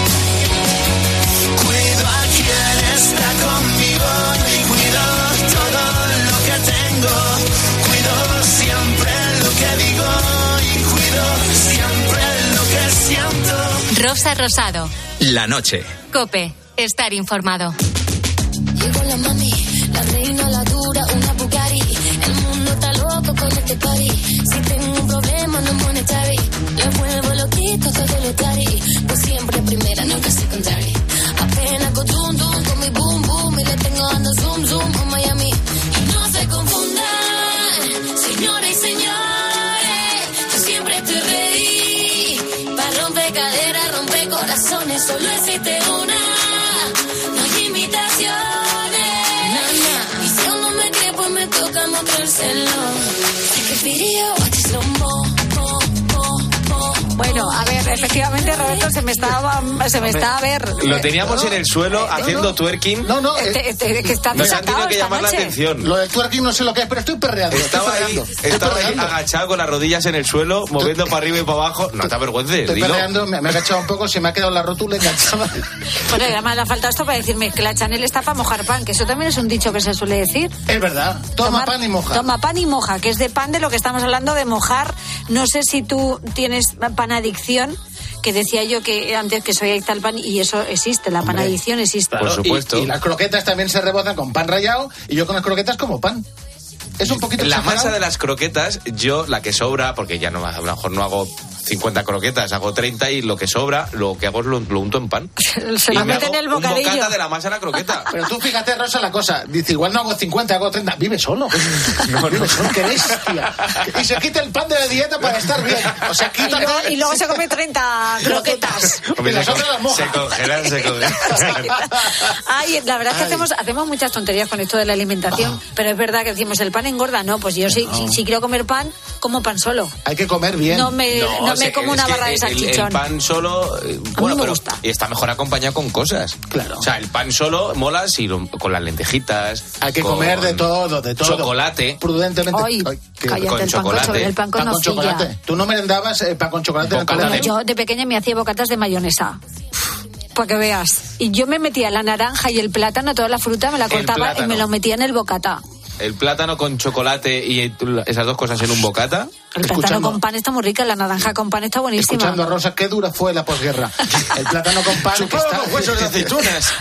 I: Cuido a quien está conmigo y cuido todo lo que tengo, cuido siempre lo que digo y cuido siempre lo que siento.
C: Rosa Rosado.
B: La noche.
C: COPE. Estar informado.
Q: Llegó la mami, la reina, la dura, una Bugatti. El mundo está loco con este party. Si tengo un problema no monetary, le vuelvo loquito todo lo tari. Pues siempre primera, nunca secondary. Apenas con zoom zoom, con mi boom boom y le tengo dando zoom zoom a Miami. Y no se confundan, señoras y señores, yo siempre estoy ready. Para romper caderas, romper corazones, solo existe una.
J: Bueno, a ver, efectivamente, Roberto, se me estaba, se me está a ver.
M: Lo teníamos no, en el suelo eh, haciendo no, twerking.
O: No, no,
J: este, este, que está
M: nos han tenido que llamar
J: noche.
M: la atención.
O: Lo del twerking no sé lo que es, pero estoy perreando.
M: Estaba
O: estoy
M: ahí,
O: estoy
M: estaba
O: perreando.
M: ahí agachado con las rodillas en el suelo, moviendo para arriba y para abajo. No te avergüences,
O: Estoy
M: dilo.
O: perreando, me, me he agachado un poco, se me ha quedado la rótula enganchada.
J: Bueno, y además le ha faltado esto para decirme que la Chanel está para mojar pan, que eso también es un dicho que se suele decir.
O: Es verdad, toma
J: Tomar,
O: pan y moja.
J: Toma pan y moja, que es de pan de lo que estamos hablando de mojar. No sé si tú tienes panadicción, que decía yo que antes que soy adicta al pan, y eso existe, la panadicción existe.
M: Claro, por supuesto.
O: Y, y las croquetas también se rebozan con pan rallado, y yo con las croquetas como pan. Es un poquito
M: la
O: exagerado.
M: masa de las croquetas, yo la que sobra, porque ya no a lo mejor no hago cincuenta croquetas, hago treinta y lo que sobra, lo que hago es lo, lo unto en pan.
J: Se lo mete en el bocadillo.
M: Un bocata de la masa a la croqueta.
O: Pero tú fíjate, Rosa, la cosa. Dice, igual no hago cincuenta, hago treinta. Vive solo. No, vive solo, qué bestia. Y se quita el pan de la dieta para estar bien. O sea, quita...
J: Y luego, y luego se come treinta croquetas.
M: Hombre, se, con, se congelan, se congelan.
J: Ay, la verdad es que hacemos, hacemos muchas tonterías con esto de la alimentación, oh. pero es verdad que decimos, el pan engorda. No, pues yo no. si, si, si quiero comer pan, como pan solo.
O: Hay que comer bien.
J: No me, no, no me se, como una barra de salchichón.
M: El, el pan solo, eh, bueno, pero gusta. Está mejor acompañado con cosas.
O: Claro.
M: O sea, el pan solo mola si lo, con las lentejitas.
O: Hay que comer de todo, de todo.
M: Chocolate.
O: Prudentemente.
J: Ay,
O: Ay,
J: cállate,
M: con
J: el pan
M: chocolate.
J: Con, el pan con, pan con
O: chocolate. ¿Tú no merendabas eh, pan con chocolate en el colegio?
J: Yo de pequeña me hacía bocatas de mayonesa. Para que veas. Y yo me metía la naranja y el plátano, toda la fruta, me la cortaba y me lo metía en el bocata.
M: El plátano con chocolate y esas dos cosas en un bocata.
J: El plátano escuchando, con pan está muy rica, la naranja con pan está buenísima.
O: Escuchando a Rosa, qué dura fue la posguerra. El plátano con pan.
M: Chupado que está... con huesos de aceitunas.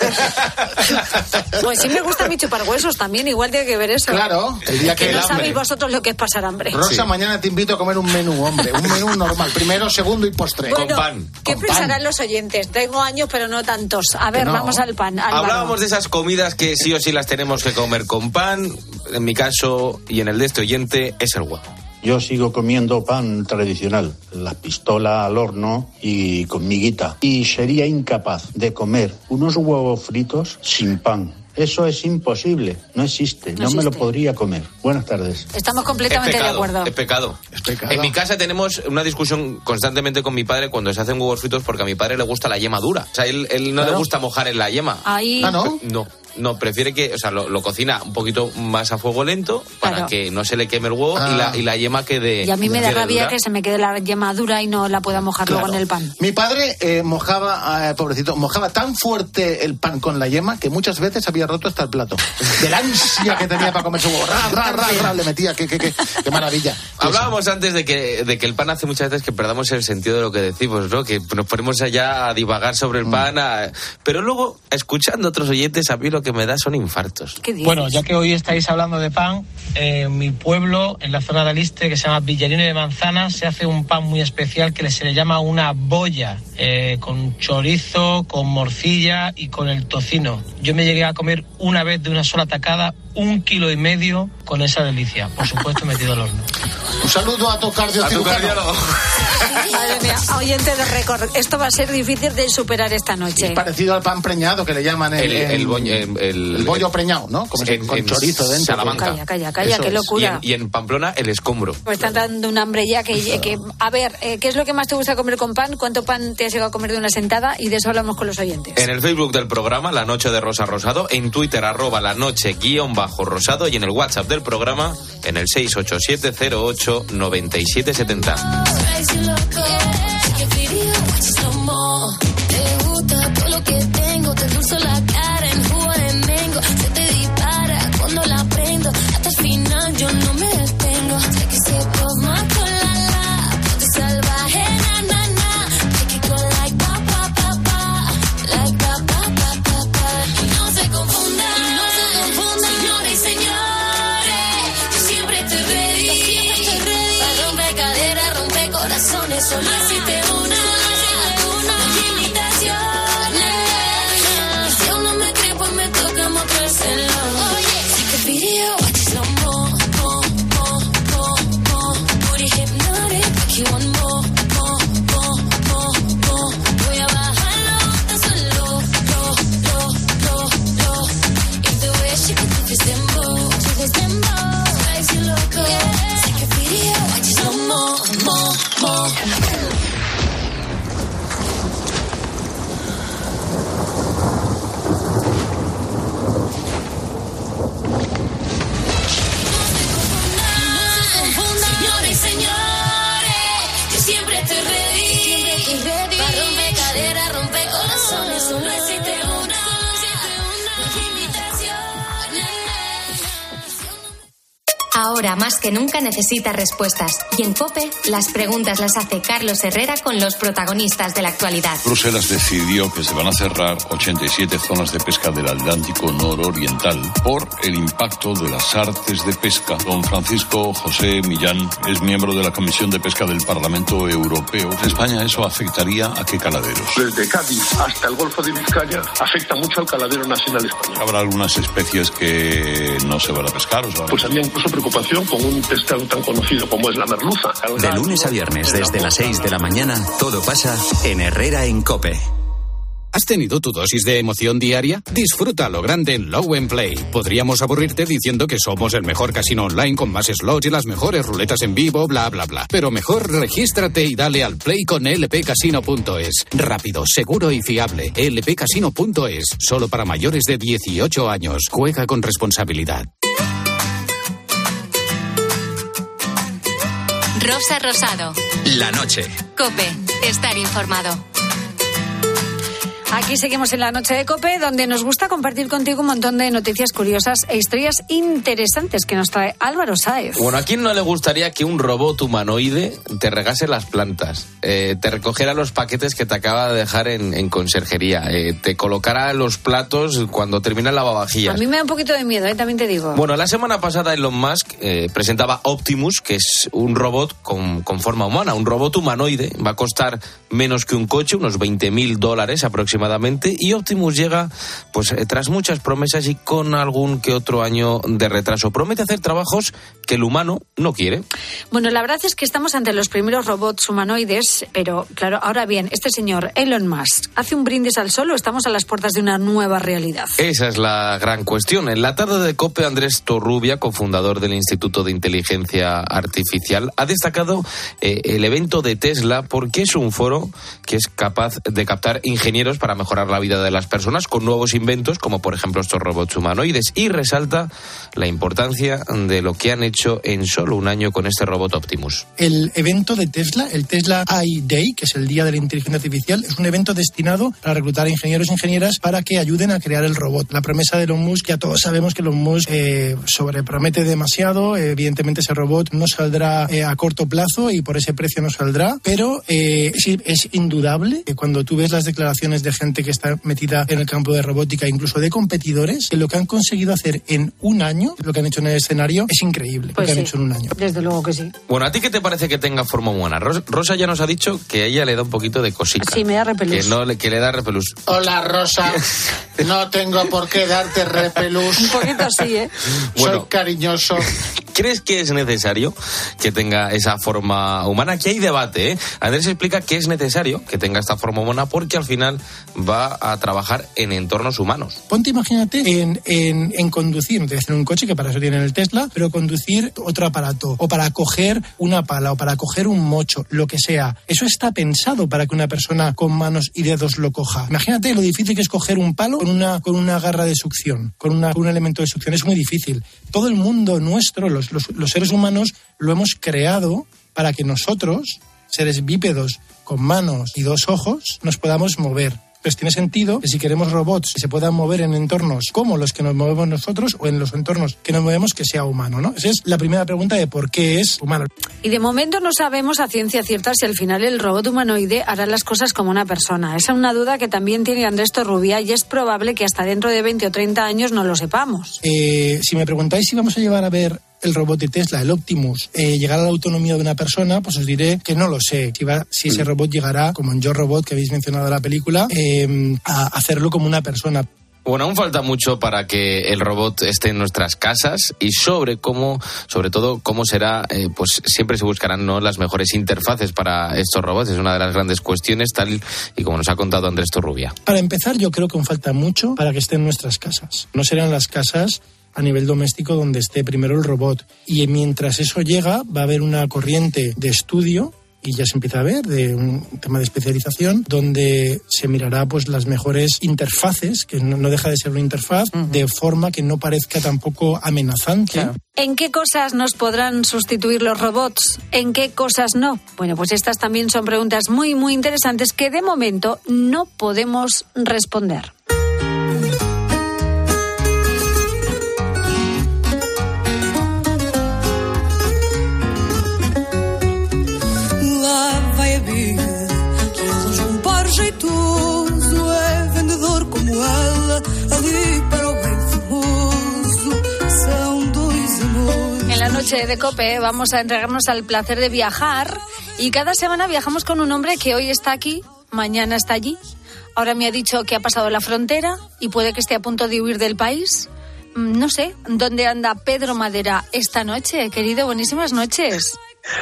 J: Pues sí me gusta a mí chupar huesos también, igual tiene que ver eso.
O: Claro, el día que,
J: que
O: el
J: no
O: hambre.
J: sabéis vosotros lo que es pasar hambre.
O: Rosa, sí. Mañana te invito a comer un menú, hombre, un menú normal, primero, segundo y postre.
J: Bueno,
M: con pan.
J: ¿Qué
O: con
J: pensarán
O: pan.
J: Los oyentes? Tengo años, pero no tantos. A ver, no. vamos al pan. Álvaro.
M: Hablábamos de esas comidas que sí o sí las tenemos que comer con pan. En mi caso, y en el de este oyente, es el huevo.
R: Yo sigo comiendo pan tradicional, la pistola al horno y con miguita. Y sería incapaz de comer unos huevos fritos sin pan. Eso es imposible, no existe, no, no existe. Me lo podría comer. Buenas tardes.
J: Estamos completamente
M: pecado,
J: de acuerdo.
M: Es pecado.
O: Es pecado.
M: En mi casa tenemos una discusión constantemente con mi padre cuando se hacen huevos fritos porque a mi padre le gusta la yema dura. O sea, él, él no claro. le gusta mojar en la yema.
J: Ahí...
O: ¿Ah, no?
M: No. No, prefiere que, o sea, lo, lo cocina un poquito más a fuego lento para claro. que no se le queme el huevo ah. y, la, y la yema quede.
J: Y a mí me da rabia
M: dura.
J: Que se me quede la yema dura y no la pueda mojar claro. luego en el pan.
O: Mi padre eh, mojaba, eh, pobrecito, mojaba tan fuerte el pan con la yema que muchas veces había roto hasta el plato. De la ansia que tenía para comer su huevo. Ra, ra, ra, ra, le metía, qué, qué, qué, qué maravilla.
M: Hablábamos antes de que, de que el pan hace muchas veces que perdamos el sentido de lo que decimos, ¿no? Que nos ponemos allá a divagar sobre el mm. pan, a... pero luego, escuchando a otros oyentes, a mí lo que me da son infartos.
S: Bueno, ya que hoy estáis hablando de pan, eh, en mi pueblo, en la zona de Aliste, que se llama Villarino de Manzana, se hace un pan muy especial que se le llama una bolla, eh, con chorizo, con morcilla y con el tocino. Yo me llegué a comer una vez de una sola tacada un kilo y medio con esa delicia, por supuesto metido al horno.
O: Un saludo a tu cardiocirujano.
J: Madre mía, oyente de récord, esto va a ser difícil de superar esta noche.
O: Es parecido al pan preñado que le llaman el,
M: el, el, el, bollo, el, el,
O: el bollo preñado, ¿no? Como en, con en chorizo dentro.
M: Salamanca.
J: Calla, calla, calla, qué locura.
M: Y en, y en Pamplona, el escombro.
J: Me están dando un hambre ya que, que a ver, eh, ¿qué es lo que más te gusta comer con pan? ¿Cuánto pan te has llegado a comer de una sentada? Y de eso hablamos con los oyentes.
M: En el Facebook del programa, La Noche de Rosa Rosado, en Twitter, arroba la noche guión bajo rosado, y en el WhatsApp del programa, en el seis ocho siete cero ocho nueve siete siete cero.
Q: Te gusta todo lo que tengo, te endulzo la cara en jugo de mango. Se te dispara cuando la prendo, hasta el final yo no me detengo. Sé que se toma con la la, ponte salvaje, na na na. Make it go like pa pa pa pa, like pa pa pa pa pa. Y no se confundan, no se confundan, señores y señores. Yo siempre estoy ready, para romper caderas, romper corazones.
C: ahora más que nunca necesita respuestas. Y en COPE, las preguntas las hace Carlos Herrera con los protagonistas de la actualidad.
T: Bruselas decidió que se van a cerrar ochenta y siete zonas de pesca del Atlántico nororiental por el impacto de las artes de pesca. Don Francisco José Millán es miembro de la Comisión de Pesca del Parlamento Europeo. En España eso afectaría a qué caladeros.
U: Desde Cádiz hasta el Golfo de Vizcaya afecta mucho al caladero nacional español.
T: Habrá algunas especies que no se van a pescar. ¿O sea?
U: Pues había incluso preocupación con un pescado tan conocido como es la merluza.
B: De lunes a viernes desde las seis de la mañana, todo pasa en Herrera en COPE.
V: ¿Has tenido tu dosis de emoción diaria? Disfruta lo grande en Low and Play. Podríamos aburrirte diciendo que somos el mejor casino online con más slots y las mejores ruletas en vivo, bla, bla, bla. Pero mejor regístrate y dale al play con l p casino punto es. Rápido, seguro y fiable. l p casino punto es. Solo para mayores de dieciocho años. Juega con responsabilidad.
C: Rosa Rosado.
B: La noche.
C: COPE. Estar informado.
J: Aquí seguimos en la noche de COPE, donde nos gusta compartir contigo un montón de noticias curiosas e historias interesantes que nos trae Álvaro Sáez.
M: Bueno, ¿a quién no le gustaría que un robot humanoide te regase las plantas, eh, te recogiera los paquetes que te acaba de dejar en, en conserjería, eh, te colocara los platos cuando termina el lavavajillas?
J: A mí me da un poquito de miedo, ¿eh? También te digo.
M: Bueno, la semana pasada Elon Musk eh, presentaba Optimus, que es un robot con, con forma humana, un robot humanoide. Va a costar menos que un coche, unos veinte mil dólares aproximadamente. Y Optimus llega pues eh, tras muchas promesas y con algún que otro año de retraso. Promete hacer trabajos que el humano no quiere.
J: Bueno, la verdad es que estamos ante los primeros robots humanoides, pero claro, ahora bien, este señor Elon Musk hace un brindis al sol o estamos a las puertas de una nueva realidad.
M: Esa es la gran cuestión. En la tarde de COPE, Andrés Torrubia, cofundador del Instituto de Inteligencia Artificial, ha destacado eh, el evento de Tesla porque es un foro que es capaz de captar ingenieros para mejorar la vida de las personas con nuevos inventos, como por ejemplo estos robots humanoides, y resalta la importancia de lo que han hecho en solo un año con este robot Optimus.
L: El evento de Tesla, el Tesla A I Day, que es el Día de la Inteligencia Artificial, es un evento destinado para reclutar ingenieros e ingenieras para que ayuden a crear el robot. La promesa de Elon Musk, ya todos sabemos que Elon Musk eh, sobrepromete demasiado, evidentemente ese robot no saldrá eh, a corto plazo y por ese precio no saldrá, pero eh, es, es indudable que cuando tú ves las declaraciones de gente que está metida en el campo de robótica, incluso de competidores, que lo que han conseguido hacer en un año, lo que han hecho en el escenario, es increíble.
J: Pues
L: lo que
J: sí,
L: han hecho en un año.
J: Desde luego que sí.
M: Bueno, ¿a ti qué te parece que tenga forma humana? Rosa ya nos ha dicho que a ella le da un poquito de cosica.
J: Sí, me da repelús.
M: Que, no, que le da repelús.
O: Hola, Rosa. No tengo por qué darte repelús.
J: Un poquito sí, ¿eh?
M: Bueno,
O: soy cariñoso.
M: ¿Crees que es necesario que tenga esa forma humana? Aquí hay debate, ¿eh? Andrés explica que es necesario que tenga esta forma humana porque al final va a trabajar en entornos humanos.
L: Ponte, imagínate, en, en, en conducir, no te voy a decir un coche, que para eso tienen el Tesla, pero conducir otro aparato, o para coger una pala, o para coger un mocho, lo que sea. Eso está pensado para que una persona con manos y dedos lo coja. Imagínate lo difícil que es coger un palo con una, con una garra de succión, con, una, con un elemento de succión. Es muy difícil. Todo el mundo nuestro, los, los, los seres humanos, lo hemos creado para que nosotros, seres bípedos con manos y dos ojos, nos podamos mover. Pues tiene sentido que si queremos robots que se puedan mover en entornos como los que nos movemos nosotros o en los entornos que nos movemos, que sea humano, ¿no? Esa es la primera pregunta de por qué es humano.
J: Y de momento no sabemos a ciencia cierta si al final el robot humanoide hará las cosas como una persona. Esa es una duda que también tiene Andrés Torrubia y es probable que hasta dentro de veinte o treinta años no lo sepamos.
L: Eh, si me preguntáis si vamos a llevar a ver el robot de Tesla, el Optimus, eh, llegar a la autonomía de una persona, pues os diré que no lo sé. Si, va, si ese robot llegará, como en Yo Robot, que habéis mencionado en la película, eh, a hacerlo como una persona.
M: Bueno, aún falta mucho para que el robot esté en nuestras casas y sobre cómo, sobre todo, cómo será, eh, pues siempre se buscarán, ¿no?, las mejores interfaces para estos robots. Es una de las grandes cuestiones, tal y como nos ha contado Andrés Torrubia.
L: Para empezar, yo creo que aún falta mucho para que esté en nuestras casas. No serán las casas a nivel doméstico donde esté primero el robot. Y mientras eso llega, va a haber una corriente de estudio, y ya se empieza a ver, de un tema de especialización, donde se mirará pues las mejores interfaces, que no, no deja de ser una interfaz, uh-huh. de forma que no parezca tampoco amenazante. Claro.
J: ¿En qué cosas nos podrán sustituir los robots? ¿En qué cosas no? Bueno, pues estas también son preguntas muy, muy interesantes que de momento no podemos responder. noche de COPE vamos a entregarnos al placer de viajar y cada semana viajamos con un hombre que hoy está aquí, mañana está allí. Ahora me ha dicho que ha pasado la frontera y puede que esté a punto de huir del país. No sé, ¿dónde anda Pedro Madera esta noche? Querido, buenísimas noches.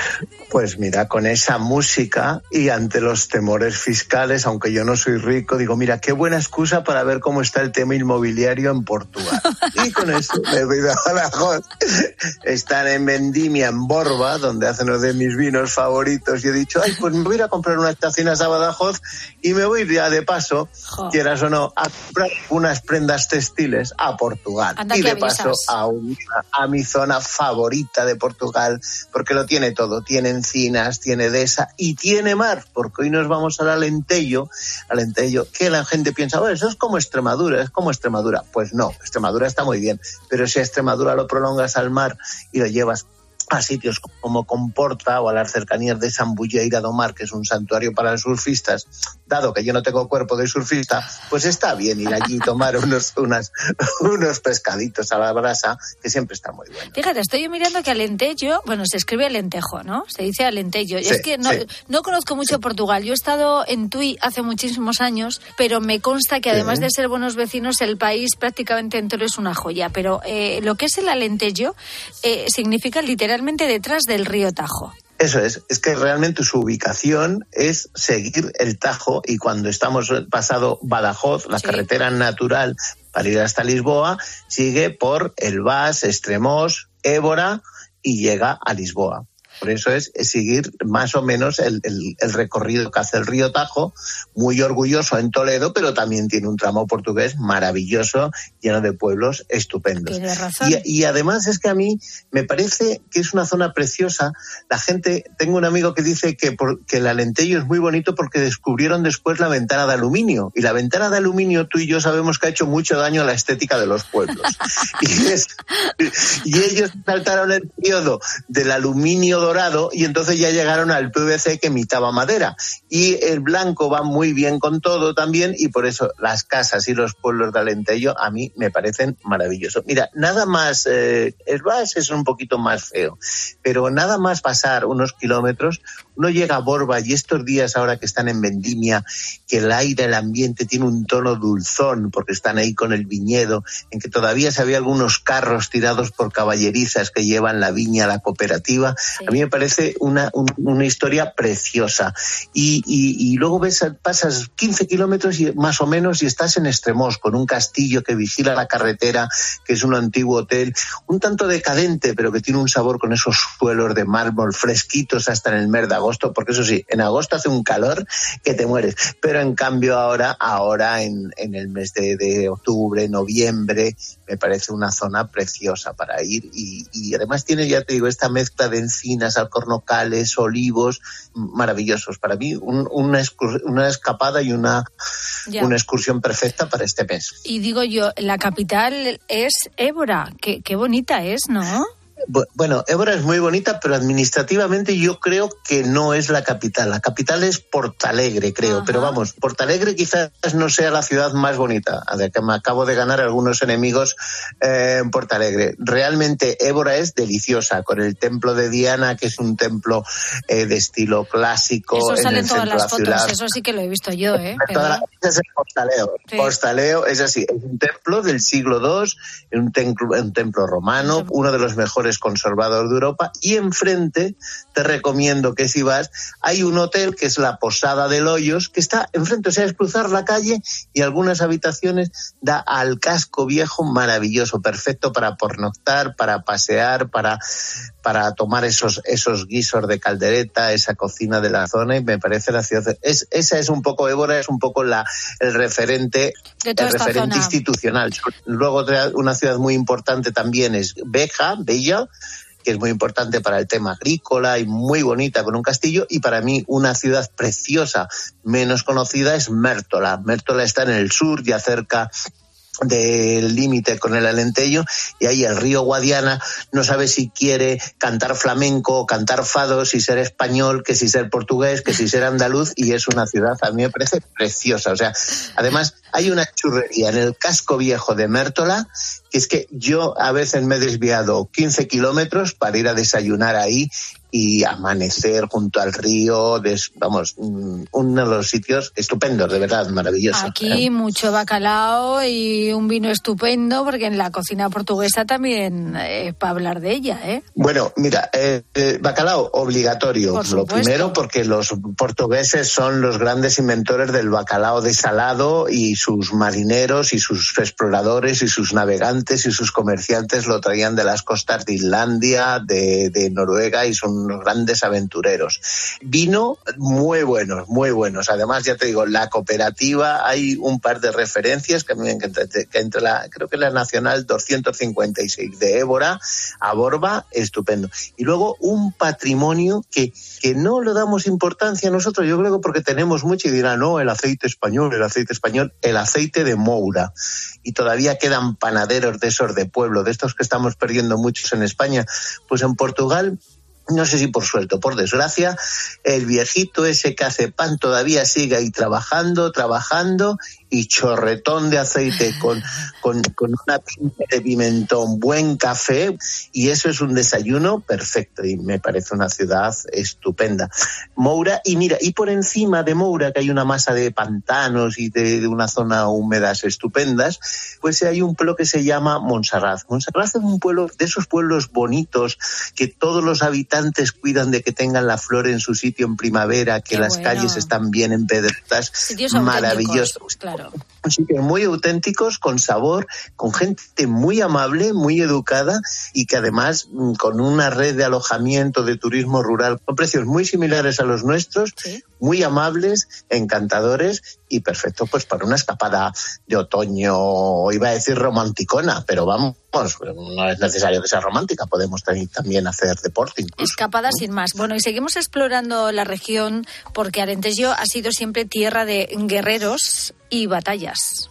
D: Pues mira, con esa música y ante los temores fiscales, aunque yo no soy rico, digo, mira, qué buena excusa para ver cómo está el tema inmobiliario en Portugal. Y con eso me he ido a Badajoz. Están en Vendimia, en Borba, donde hacen uno de mis vinos favoritos, y he dicho, ay, pues me voy a ir a comprar unas tacinas a Badajoz y me voy ya de paso, oh. quieras o no, a comprar unas prendas textiles a Portugal.
J: Anda,
D: y de
J: avisas.
D: paso a, una, a mi zona favorita de Portugal, porque lo tiene todo, tiene encinas, tiene dehesa y tiene mar, porque hoy nos vamos al Alentejo, Alentejo, que la gente piensa, bueno, eso es como Extremadura, es como Extremadura. Pues no, Extremadura está muy bien, pero si a Extremadura lo prolongas al mar y lo llevas a sitios como Comporta o a las cercanías de Sambulleira do Mar, que es un santuario para los surfistas, dado que yo no tengo cuerpo de surfista, pues está bien ir allí y tomar unos, unas, unos pescaditos a la brasa, que siempre está muy bueno.
J: Fíjate, estoy mirando que Alentejo, bueno, se escribe Alentejo, ¿no? Se dice Alentejo. Y
D: Sí,
J: es que no,
D: sí.
J: no conozco mucho Portugal. Yo he estado en Tui hace muchísimos años, pero me consta que además
D: Sí.
J: de ser buenos vecinos, el país prácticamente entero es una joya. Pero eh, lo que es el Alentejo eh, significa literalmente detrás del río Tajo.
D: Eso es, es que realmente su ubicación es seguir el Tajo, y cuando estamos pasado Badajoz, la
J: Sí.
D: carretera natural para ir hasta Lisboa, sigue por el Bas, Estremoz, Évora y llega a Lisboa. Por eso es, es seguir más o menos el, el, el recorrido que hace el río Tajo, muy orgulloso en Toledo, pero también tiene un tramo portugués maravilloso, lleno de pueblos estupendos.
J: Tienes razón.
D: Y, y además es que a mí me parece que es una zona preciosa. La gente, tengo un amigo que dice que, por, que el Alentejo es muy bonito porque descubrieron después la ventana de aluminio. Y la ventana de aluminio, tú y yo sabemos que ha hecho mucho daño a la estética de los pueblos. y, es, y ellos saltaron el periodo del aluminio dorado y entonces ya llegaron al P V C que imitaba madera. Y el blanco va muy bien con todo también, y por eso las casas y los pueblos de Alentejo a mí me parecen maravillosos. Mira, nada más, eh, el Bas es un poquito más feo, pero nada más pasar unos kilómetros, uno llega a Borba, y estos días ahora que están en Vendimia, que el aire, el ambiente tiene un tono dulzón, porque están ahí con el viñedo, en que todavía se había algunos carros tirados por caballerizas que llevan la viña a la cooperativa. Sí. A mí me parece una, un, una historia preciosa. Y, y, y luego ves, pasas quince kilómetros y, más o menos, y estás en Estremoz, con un castillo que vigila la carretera, que es un antiguo hotel, un tanto decadente, pero que tiene un sabor con esos suelos de mármol fresquitos hasta en el mes de agosto, porque eso sí, en agosto hace un calor que te mueres, pero en cambio ahora, ahora en, en el mes de, de octubre, noviembre, me parece una zona preciosa para ir, y, y además tiene, ya te digo, esta mezcla de encinas, alcornocales, olivos, maravillosos. Para mí, un, una, excurs- una escapada y una, una excursión perfecta para este mes.
J: Y digo yo, la capital es Évora, qué, qué bonita es, ¿no?
D: Bueno, Évora es muy bonita, pero administrativamente yo creo que no es la capital. La capital es Portalegre, creo. Ajá. Pero vamos, Portalegre quizás no sea la ciudad más bonita, de que me acabo de ganar algunos enemigos eh, en Portalegre. Realmente Évora es deliciosa, con el templo de Diana, que es un templo eh, de estilo clásico.
J: Eso sale en,
D: en
J: todas las fotos,
D: ciudad.
J: Eso sí que lo he visto yo, ¿eh?
D: Pero... Ese es el Postaleo. Sí. Postaleo es así, es un templo del siglo segundo, un templo, un templo romano, sí. Uno de los mejores conservador de Europa, y enfrente, te recomiendo que si vas, hay un hotel que es la Posada del Hoyos, que está enfrente, o sea, es cruzar la calle y algunas habitaciones da al casco viejo maravilloso, perfecto para pernoctar, para pasear, para, para tomar esos, esos guisos de caldereta, esa cocina de la zona, y me parece la ciudad, es, esa es un poco, Évora es un poco la, el referente, el referente institucional. Luego otra, una ciudad muy importante también es Beja, Bella, que es muy importante para el tema agrícola y muy bonita, con un castillo. Y para mí una ciudad preciosa, menos conocida, es Mértola. Mértola está en el sur, ya cerca del límite con el Alentejo, y ahí el río Guadiana no sabe si quiere cantar flamenco o cantar fado, si ser español, que si ser portugués, que si ser andaluz, y es una ciudad, a mí me parece preciosa. O sea, además Hay una churrería en el casco viejo de Mértola, que es que yo a veces me he desviado quince kilómetros para ir a desayunar ahí y amanecer junto al río, des, vamos, uno de los sitios estupendos, de verdad, maravilloso.
J: Aquí
D: ¿eh?
J: Mucho bacalao y un vino estupendo, porque en la cocina portuguesa también es eh, para hablar de ella, ¿eh?
D: Bueno, mira, eh, eh, bacalao obligatorio, lo primero, porque los portugueses son los grandes inventores del bacalao desalado y sus marineros y sus exploradores y sus navegantes y sus comerciantes lo traían de las costas de Islandia, de, de Noruega, y son unos grandes aventureros. Vino muy buenos, muy buenos. Además, ya te digo, la cooperativa, hay un par de referencias que a mí me encanta, que entre la, creo que la Nacional doscientos cincuenta y seis de Évora a Borba, estupendo. Y luego un patrimonio que, que no le damos importancia nosotros, yo creo que porque tenemos mucho, y dirán, no, el aceite español, el aceite español, el aceite de Moura. Y todavía quedan panaderos de esos de pueblo, de estos que estamos perdiendo muchos en España. Pues en Portugal, no sé si por suerte o por desgracia, el viejito ese que hace pan todavía sigue ahí trabajando, trabajando, y chorretón de aceite con, con, con una pinta de pimentón, buen café, y eso es un desayuno perfecto, y me parece una ciudad estupenda. Moura, y mira, y por encima de Moura, que hay una masa de pantanos y de, de una zona húmedas estupendas, pues hay un pueblo que se llama Montserrat. Montserrat es un pueblo de esos pueblos bonitos que todos los habitantes cuidan de que tengan la flor en su sitio en primavera, que Qué las bueno. calles están bien empedradas, maravillosos.
J: Claro.
D: Sitios muy auténticos, con sabor, con gente muy amable, muy educada, y que además con una red de alojamiento de turismo rural con precios muy similares a los nuestros, ¿sí? Muy amables, encantadores y perfecto pues para una escapada de otoño, iba a decir romanticona, pero vamos, no es necesario que sea romántica, podemos también hacer deporte incluso.
J: Escapada, ¿no? Sin más. Bueno, y seguimos explorando la región, porque Arentejo ha sido siempre tierra de guerreros y batallas.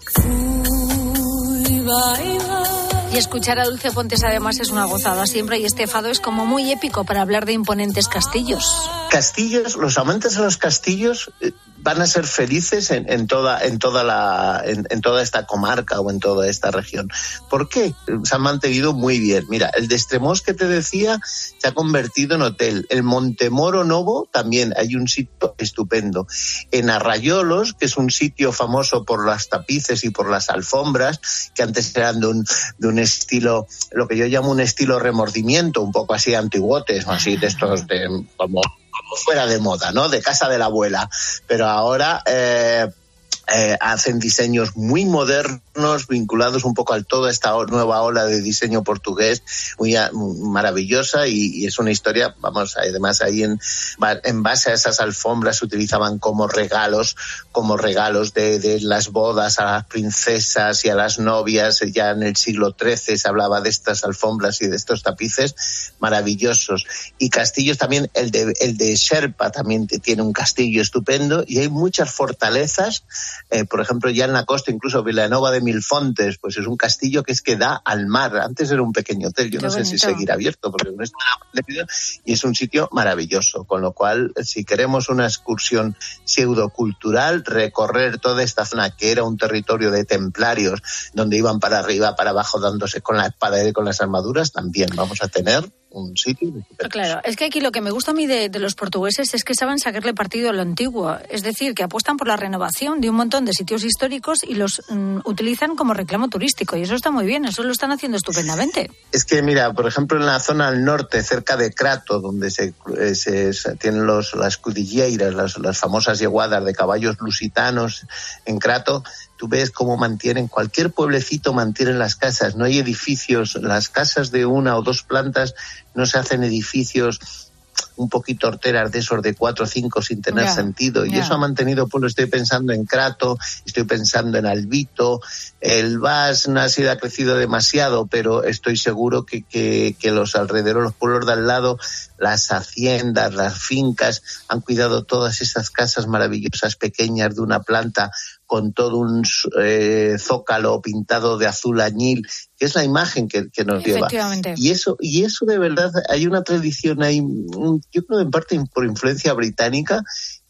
J: Y escuchar a Dulce Pontes además es una gozada siempre, y este fado es como muy épico para hablar de imponentes castillos.
D: Castillos, los amantes de los castillos eh, van a ser felices en, en toda en toda la en, en toda esta comarca o en toda esta región. ¿Por qué? Se han mantenido muy bien. Mira, el de Estremoz que te decía se ha convertido en hotel. El Montemoro Novo también hay un sitio estupendo. En Arrayolos, que es un sitio famoso por las tapices y por las alfombras, que antes eran de un de un estilo, lo que yo llamo un estilo remordimiento, un poco así antiguotes, así de estos de como como fuera de moda, ¿no? De casa de la abuela. Pero ahora eh, eh, hacen diseños muy modernos, vinculados un poco a toda esta nueva ola de diseño portugués, muy a, maravillosa, y, y es una historia, vamos, además ahí en, en base a esas alfombras se utilizaban como regalos, como regalos de, de las bodas a las princesas y a las novias. Ya en el siglo trece se hablaba de estas alfombras y de estos tapices maravillosos. Y castillos también, el de, el de Sherpa también tiene un castillo estupendo, y hay muchas fortalezas. Eh, por ejemplo, ya en la costa, incluso Vilanova de Milfontes, pues es un castillo que es que da al mar. Antes era un pequeño hotel, yo Qué no bonito. sé si seguirá abierto, porque no está nada, y es un sitio maravilloso. Con lo cual, si queremos una excursión pseudocultural, recorrer toda esta zona que era un territorio de templarios, donde iban para arriba, para abajo, dándose con la espada y con las armaduras, también vamos a tener un sitio.
J: Claro, es que aquí lo que me gusta a mí de, de los portugueses es que saben sacarle partido a lo antiguo, es decir, que apuestan por la renovación de un montón de sitios históricos y los mm, utilizan como reclamo turístico, y eso está muy bien, eso lo están haciendo estupendamente.
D: Es que mira, por ejemplo, en la zona al norte, cerca de Crato, donde se, se, se tienen los, las cudilleiras, las, las famosas yeguadas de caballos lusitanos en Crato, tú ves cómo mantienen, cualquier pueblecito mantienen las casas, no hay edificios, las casas de una o dos plantas, no se hacen edificios un poquito horteras de esos de cuatro o cinco sin tener yeah, sentido, y yeah. eso ha mantenido, pues estoy pensando en Crato, estoy pensando en Albito, el Bas no ha sido ha crecido demasiado, pero estoy seguro que, que, que los alrededores, los pueblos de al lado, las haciendas, las fincas, han cuidado todas esas casas maravillosas pequeñas de una planta con todo un eh, zócalo pintado de azul añil, que es la imagen que, que nos lleva. Y eso, y eso de verdad, hay una tradición ahí, yo creo en parte por influencia británica,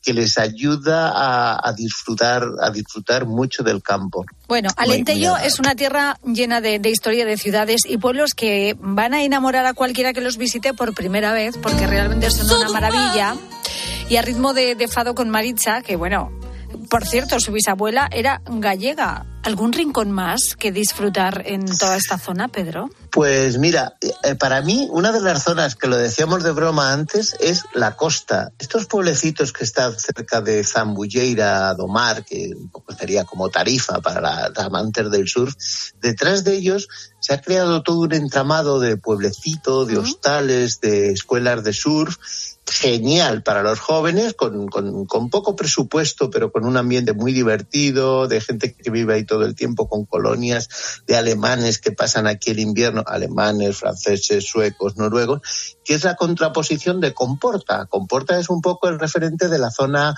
D: que les ayuda a, a disfrutar a disfrutar mucho del campo.
J: Bueno, Alentejo es una tierra llena de, de historia, de ciudades y pueblos que van a enamorar a cualquiera que los visite por primera vez, porque realmente son una maravilla. Y a ritmo de, de fado con Maritza, que bueno, por cierto, su bisabuela era gallega. ¿Algún rincón más que disfrutar en toda esta zona, Pedro?
D: Pues mira, eh, para mí una de las zonas que lo decíamos de broma antes es la costa. Estos pueblecitos que están cerca de Zambulleira do Mar, que un poco sería como Tarifa para los amantes del surf, detrás de ellos se ha creado todo un entramado de pueblecitos, de hostales, de escuelas de surf, genial para los jóvenes, con, con, con poco presupuesto, pero con un ambiente muy divertido, de gente que vive ahí todo el tiempo, con colonias de alemanes que pasan aquí el invierno, alemanes, franceses, suecos, noruegos, que es la contraposición de Comporta. Comporta es un poco el referente de la zona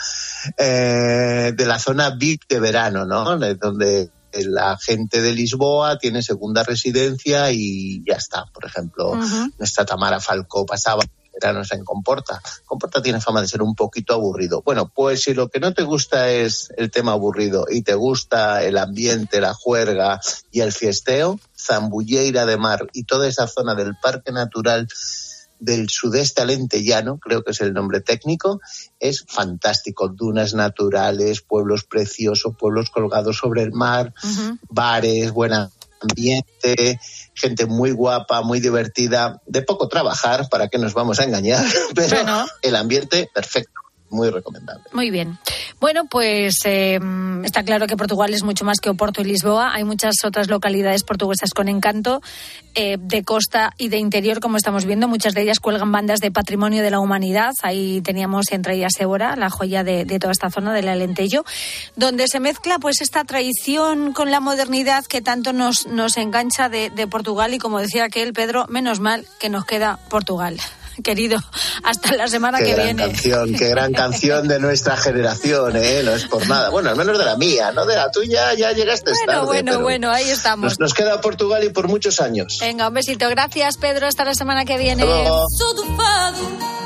D: eh, de la zona V I P de verano, ¿no? Donde la gente de Lisboa tiene segunda residencia y ya está. Por ejemplo, uh-huh. nuestra Tamara Falcó pasaba veranos en Comporta. Comporta tiene fama de ser un poquito aburrido. Bueno, pues si lo que no te gusta es el tema aburrido y te gusta el ambiente, la juerga y el fiesteo, Zambulleira de Mar y toda esa zona del Parque Natural del Sudeste Alentejano, creo que es el nombre técnico, es fantástico. Dunas naturales, pueblos preciosos, pueblos colgados sobre el mar, uh-huh. bares, buena ambiente, gente muy guapa, muy divertida, de poco trabajar, ¿para qué nos vamos a engañar? Pero bueno, el ambiente perfecto, muy recomendable.
J: Muy bien. Bueno, pues eh, está claro que Portugal es mucho más que Oporto y Lisboa. Hay muchas otras localidades portuguesas con encanto, eh, de costa y de interior, como estamos viendo. Muchas de ellas cuelgan bandas de patrimonio de la humanidad. Ahí teníamos entre ellas Évora, la joya de, de toda esta zona del Alentejo, donde se mezcla pues esta tradición con la modernidad que tanto nos, nos engancha de, de Portugal. Y como decía aquel Pedro, menos mal que nos queda Portugal. Querido, hasta la semana
D: qué
J: que
D: gran
J: viene.
D: Canción, qué gran canción de nuestra generación, ¿eh? No es por nada. Bueno, al menos de la mía, ¿no? De la tuya ya llegaste
J: bueno,
D: tarde.
J: Bueno,
D: bueno,
J: bueno, ahí estamos.
D: Nos, nos queda Portugal y por muchos años.
J: Venga, un besito. Gracias, Pedro. Hasta la semana que viene.
I: Sou do fado,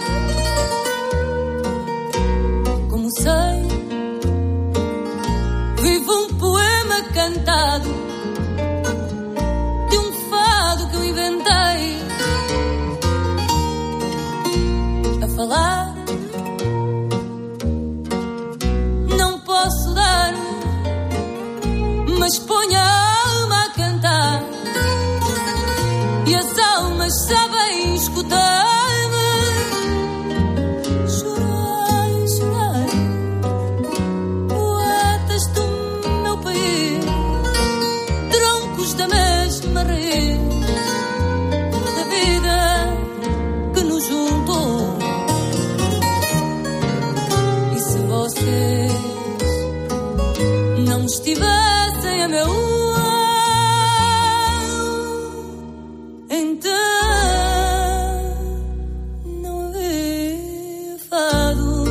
I: como sei, vivo um poema cantado de um fado que eu inventei. Falar, não posso dar, mas ponho a alma a cantar e as almas sabem escutar-me. Chorai, chorai, poetas do meu país, troncos da mesma raiz da vida que nos juntou. Vocês não estivessem a meu lado, então não havia fado,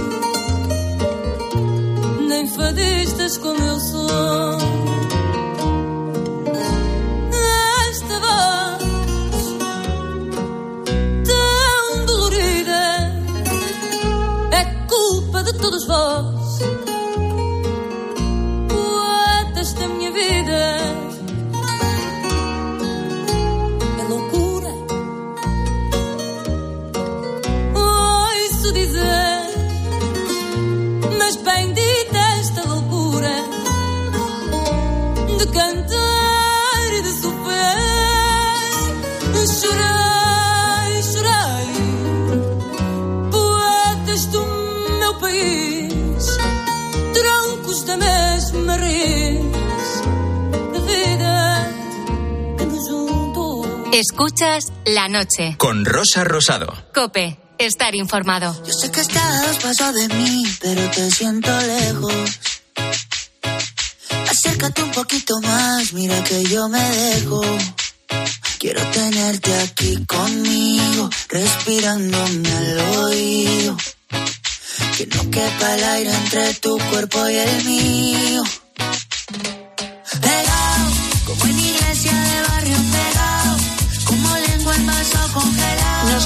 I: nem fadistas como eu sou. Esta voz tão dolorida é culpa de todos vós.
C: Escuchas La Noche
B: con Rosa Rosado.
C: COPE, estar informado.
E: Yo sé que estás paso de mí, pero te siento lejos. Acércate un poquito más, mira que yo me dejo. Quiero tenerte aquí conmigo, respirándome al oído. Que no quepa el aire entre tu cuerpo y el mío. Pegado, como en iglesia de barrio pegado.
J: Nosotros hoy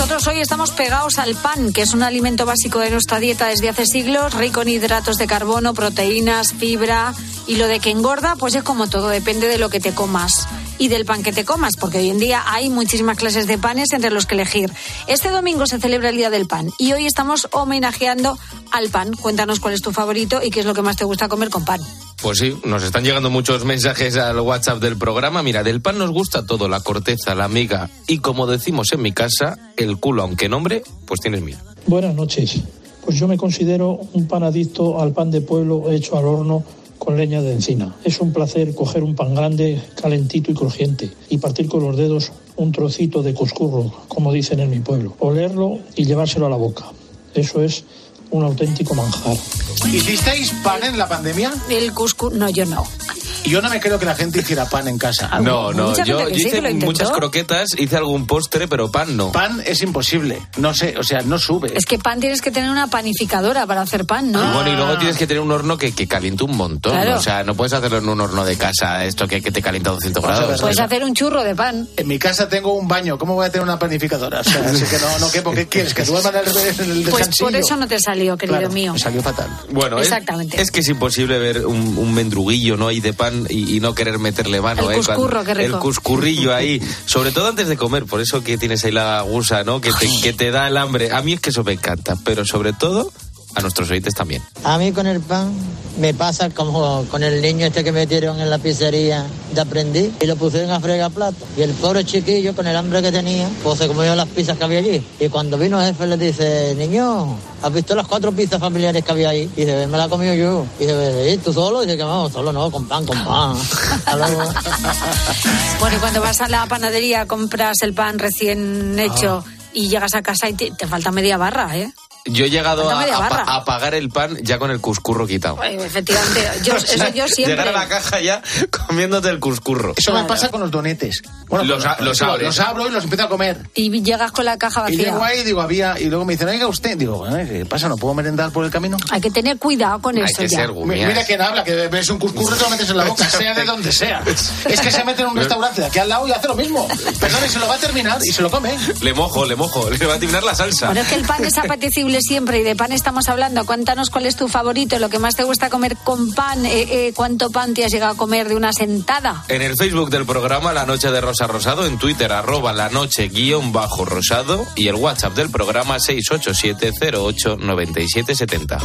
J: estamos pegados al pan, que es un alimento básico de nuestra dieta desde hace siglos, rico en hidratos de carbono, proteínas, fibra, y lo de que engorda, pues es como todo, depende de lo que te comas y del pan que te comas, porque hoy en día hay muchísimas clases de panes entre los que elegir. Este domingo se celebra el Día del Pan y hoy estamos homenajeando al pan. Cuéntanos cuál es tu favorito y qué es lo que más te gusta comer con pan.
M: Pues sí, nos están llegando muchos mensajes al WhatsApp del programa. Mira, del pan nos gusta todo, la corteza, la miga y, como decimos en mi casa, el culo, aunque nombre, pues tienes miedo.
F: Buenas noches. Pues yo me considero un pan adicto al pan de pueblo hecho al horno con leña de encina. Es un placer coger un pan grande, calentito y crujiente y partir con los dedos un trocito de cuscurro, como dicen en mi pueblo. Olerlo y llevárselo a la boca. Eso es un auténtico manjar.
O: ¿Hicisteis pan en la pandemia?
J: El cuscús, no, yo no.
O: Yo no me creo que la gente hiciera pan en casa.
M: No, no,
J: Mucha
M: yo,
J: gente que
M: yo
J: sí, que
M: hice
J: lo intentó.
M: muchas croquetas, hice algún postre, pero pan no.
O: Pan es imposible, no sé, o sea, no sube.
J: Es que pan tienes que tener una panificadora para hacer pan, ¿no?
M: Y bueno, y luego tienes que tener un horno que, que caliente un montón.
J: Claro.
M: O sea, no puedes hacerlo en un horno de casa, esto que, que te calienta a doscientos grados.
J: Puedes hacer un churro de pan.
O: En mi casa tengo un baño, ¿cómo voy a tener una panificadora? O sea, así que no, no quepo, ¿qué quieres? ¿Que duerman en el, en el
J: Pues
O: descansillo?
J: por eso no te salió, querido
O: Claro,
J: mío.
O: me salió fatal.
M: Bueno, es,
J: Exactamente.
M: es que es imposible ver un, un mendruguillo, ¿no? Ahí de pan y, y no querer meterle mano,
J: El
M: ¿eh?
J: cuscurro,
M: Cuando-
J: qué rico.
M: El cuscurrillo ahí, sobre todo antes de comer, por eso que tienes ahí la gusa, ¿no? Que te, que te da el hambre. A mí es que eso me encanta, pero sobre todo a nuestros oyentes también.
H: A mí con el pan me pasa como con el niño este que metieron en la pizzería de aprendiz y lo pusieron a fregar plato. Y el pobre chiquillo, con el hambre que tenía, pues se comió las pizzas que había allí. Y cuando vino el jefe le dice, niño, ¿has visto las cuatro pizzas familiares que había ahí? Y dice, me la he comido yo. Y dice, ¿y tú solo? Y dice, que no, solo no, con pan, con pan. Hasta luego.
J: Bueno, y cuando vas a la panadería, compras el pan recién hecho y llegas a casa y te, te falta media barra, ¿eh?
M: Yo he llegado
J: Falta
M: a,
J: media
M: a, pa-
J: barra.
M: a pagar el pan ya con el cuscurro quitado.
J: Pues, efectivamente, yo,
M: O sea,
J: eso yo siempre.
M: Llegar a la caja ya comiéndote el cuscurro.
O: Eso me pasa con los donetes. Bueno,
M: Los a-
O: pues,
M: los
O: los,
M: abres.
O: los abro y los empiezo a comer.
J: Y llegas con la caja
O: Y
J: vacía.
O: llego ahí y digo, había, y luego me dicen, oiga usted, digo, bueno, ¿qué pasa? ¿No puedo merendar por el camino?
J: Hay que tener cuidado con
M: Hay
J: eso
M: que
J: ya.
M: ser
O: Mi-
M: gumías.
O: Mira quién habla, que ves un cuscurro y te lo metes en la boca, sea de donde sea. Es que se mete en un restaurante de aquí al lado y hace lo mismo. Perdón, y se lo va a terminar y se lo come.
M: Le mojo, le mojo, le va a terminar la salsa.
J: Bueno, es que el pan es apetecible siempre y de pan estamos hablando. Cuéntanos cuál es tu favorito, lo que más te gusta comer con pan. Eh, eh, ¿Cuánto pan te has llegado a comer de una sentada?
M: En el Facebook del programa La Noche de Rosa Rosado, en Twitter arroba la noche guión bajo rosado y el WhatsApp del programa seis ocho siete cero ocho nueve siete siete cero.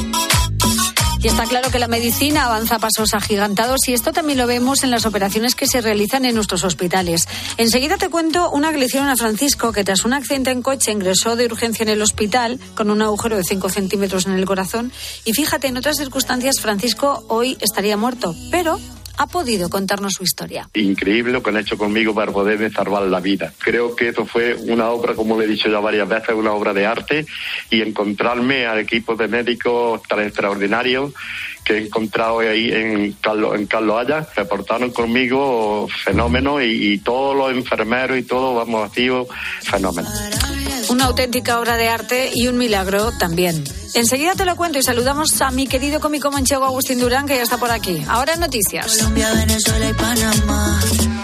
J: Y está claro que la medicina avanza a pasos agigantados y esto también lo vemos en las operaciones que se realizan en nuestros hospitales. Enseguida te cuento una que le hicieron a Francisco, que tras un accidente en coche ingresó de urgencia en el hospital con un agujero de cinco centímetros en el corazón. Y fíjate, en otras circunstancias Francisco hoy estaría muerto, pero ha podido contarnos su historia.
W: Increíble lo que han hecho conmigo para poderme salvar la vida. Creo que esto fue una obra, como le he dicho ya varias veces, una obra de arte, y encontrarme al equipo de médicos tan extraordinarios que he encontrado ahí en Carlos, en Carlos Haya, se portaron conmigo fenómenos y, y todos los enfermeros y todos, vamos, activos, fenómenos.
J: Una auténtica obra de arte y un milagro también. Enseguida te lo cuento y saludamos a mi querido cómico manchego Agustín Durán, que ya está por aquí. Ahora en noticias.
E: Colombia, Venezuela y Panamá.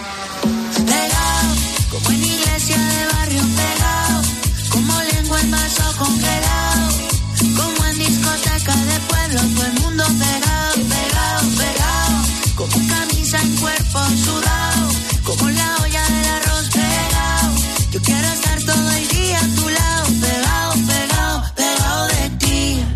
E: Pegado, como en iglesia de barrio pegado, como lengua en vaso congelado, como en discoteca de pueblo, todo el mundo pegado, pegado, pegado, como camisa en cuerpo sudado, como la olla del arroz pegado. Yo quiero estar todo el día a tu lado, pegado, pegado, pegado de ti.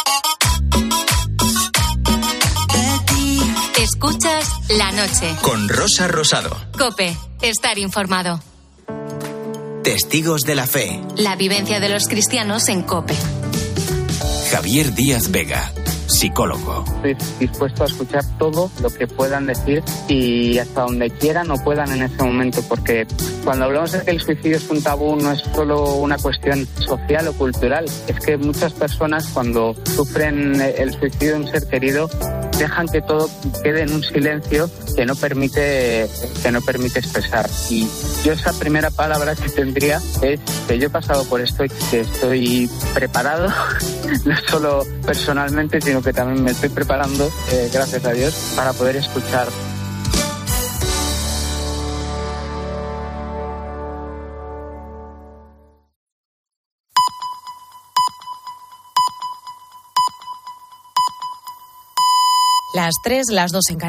C: Escuchas La Noche.
B: Con Rosa Rosado.
C: COPE. Estar informado.
B: Testigos de la Fe.
C: La vivencia de los cristianos en COPE.
B: Javier Díaz Vega, psicólogo.
X: Estoy dispuesto a escuchar todo lo que puedan decir y hasta donde quieran o puedan en ese momento, porque cuando hablamos de que el suicidio es un tabú no es solo una cuestión social o cultural, es que muchas personas cuando sufren el suicidio de un ser querido dejan que todo quede en un silencio que no permite que no permite expresar. Y yo esa primera palabra que tendría es que yo he pasado por esto y que estoy preparado, no solo personalmente, sino que también me estoy preparando, eh, gracias a Dios, para poder escuchar.
A: las tres, las dos en Canarias.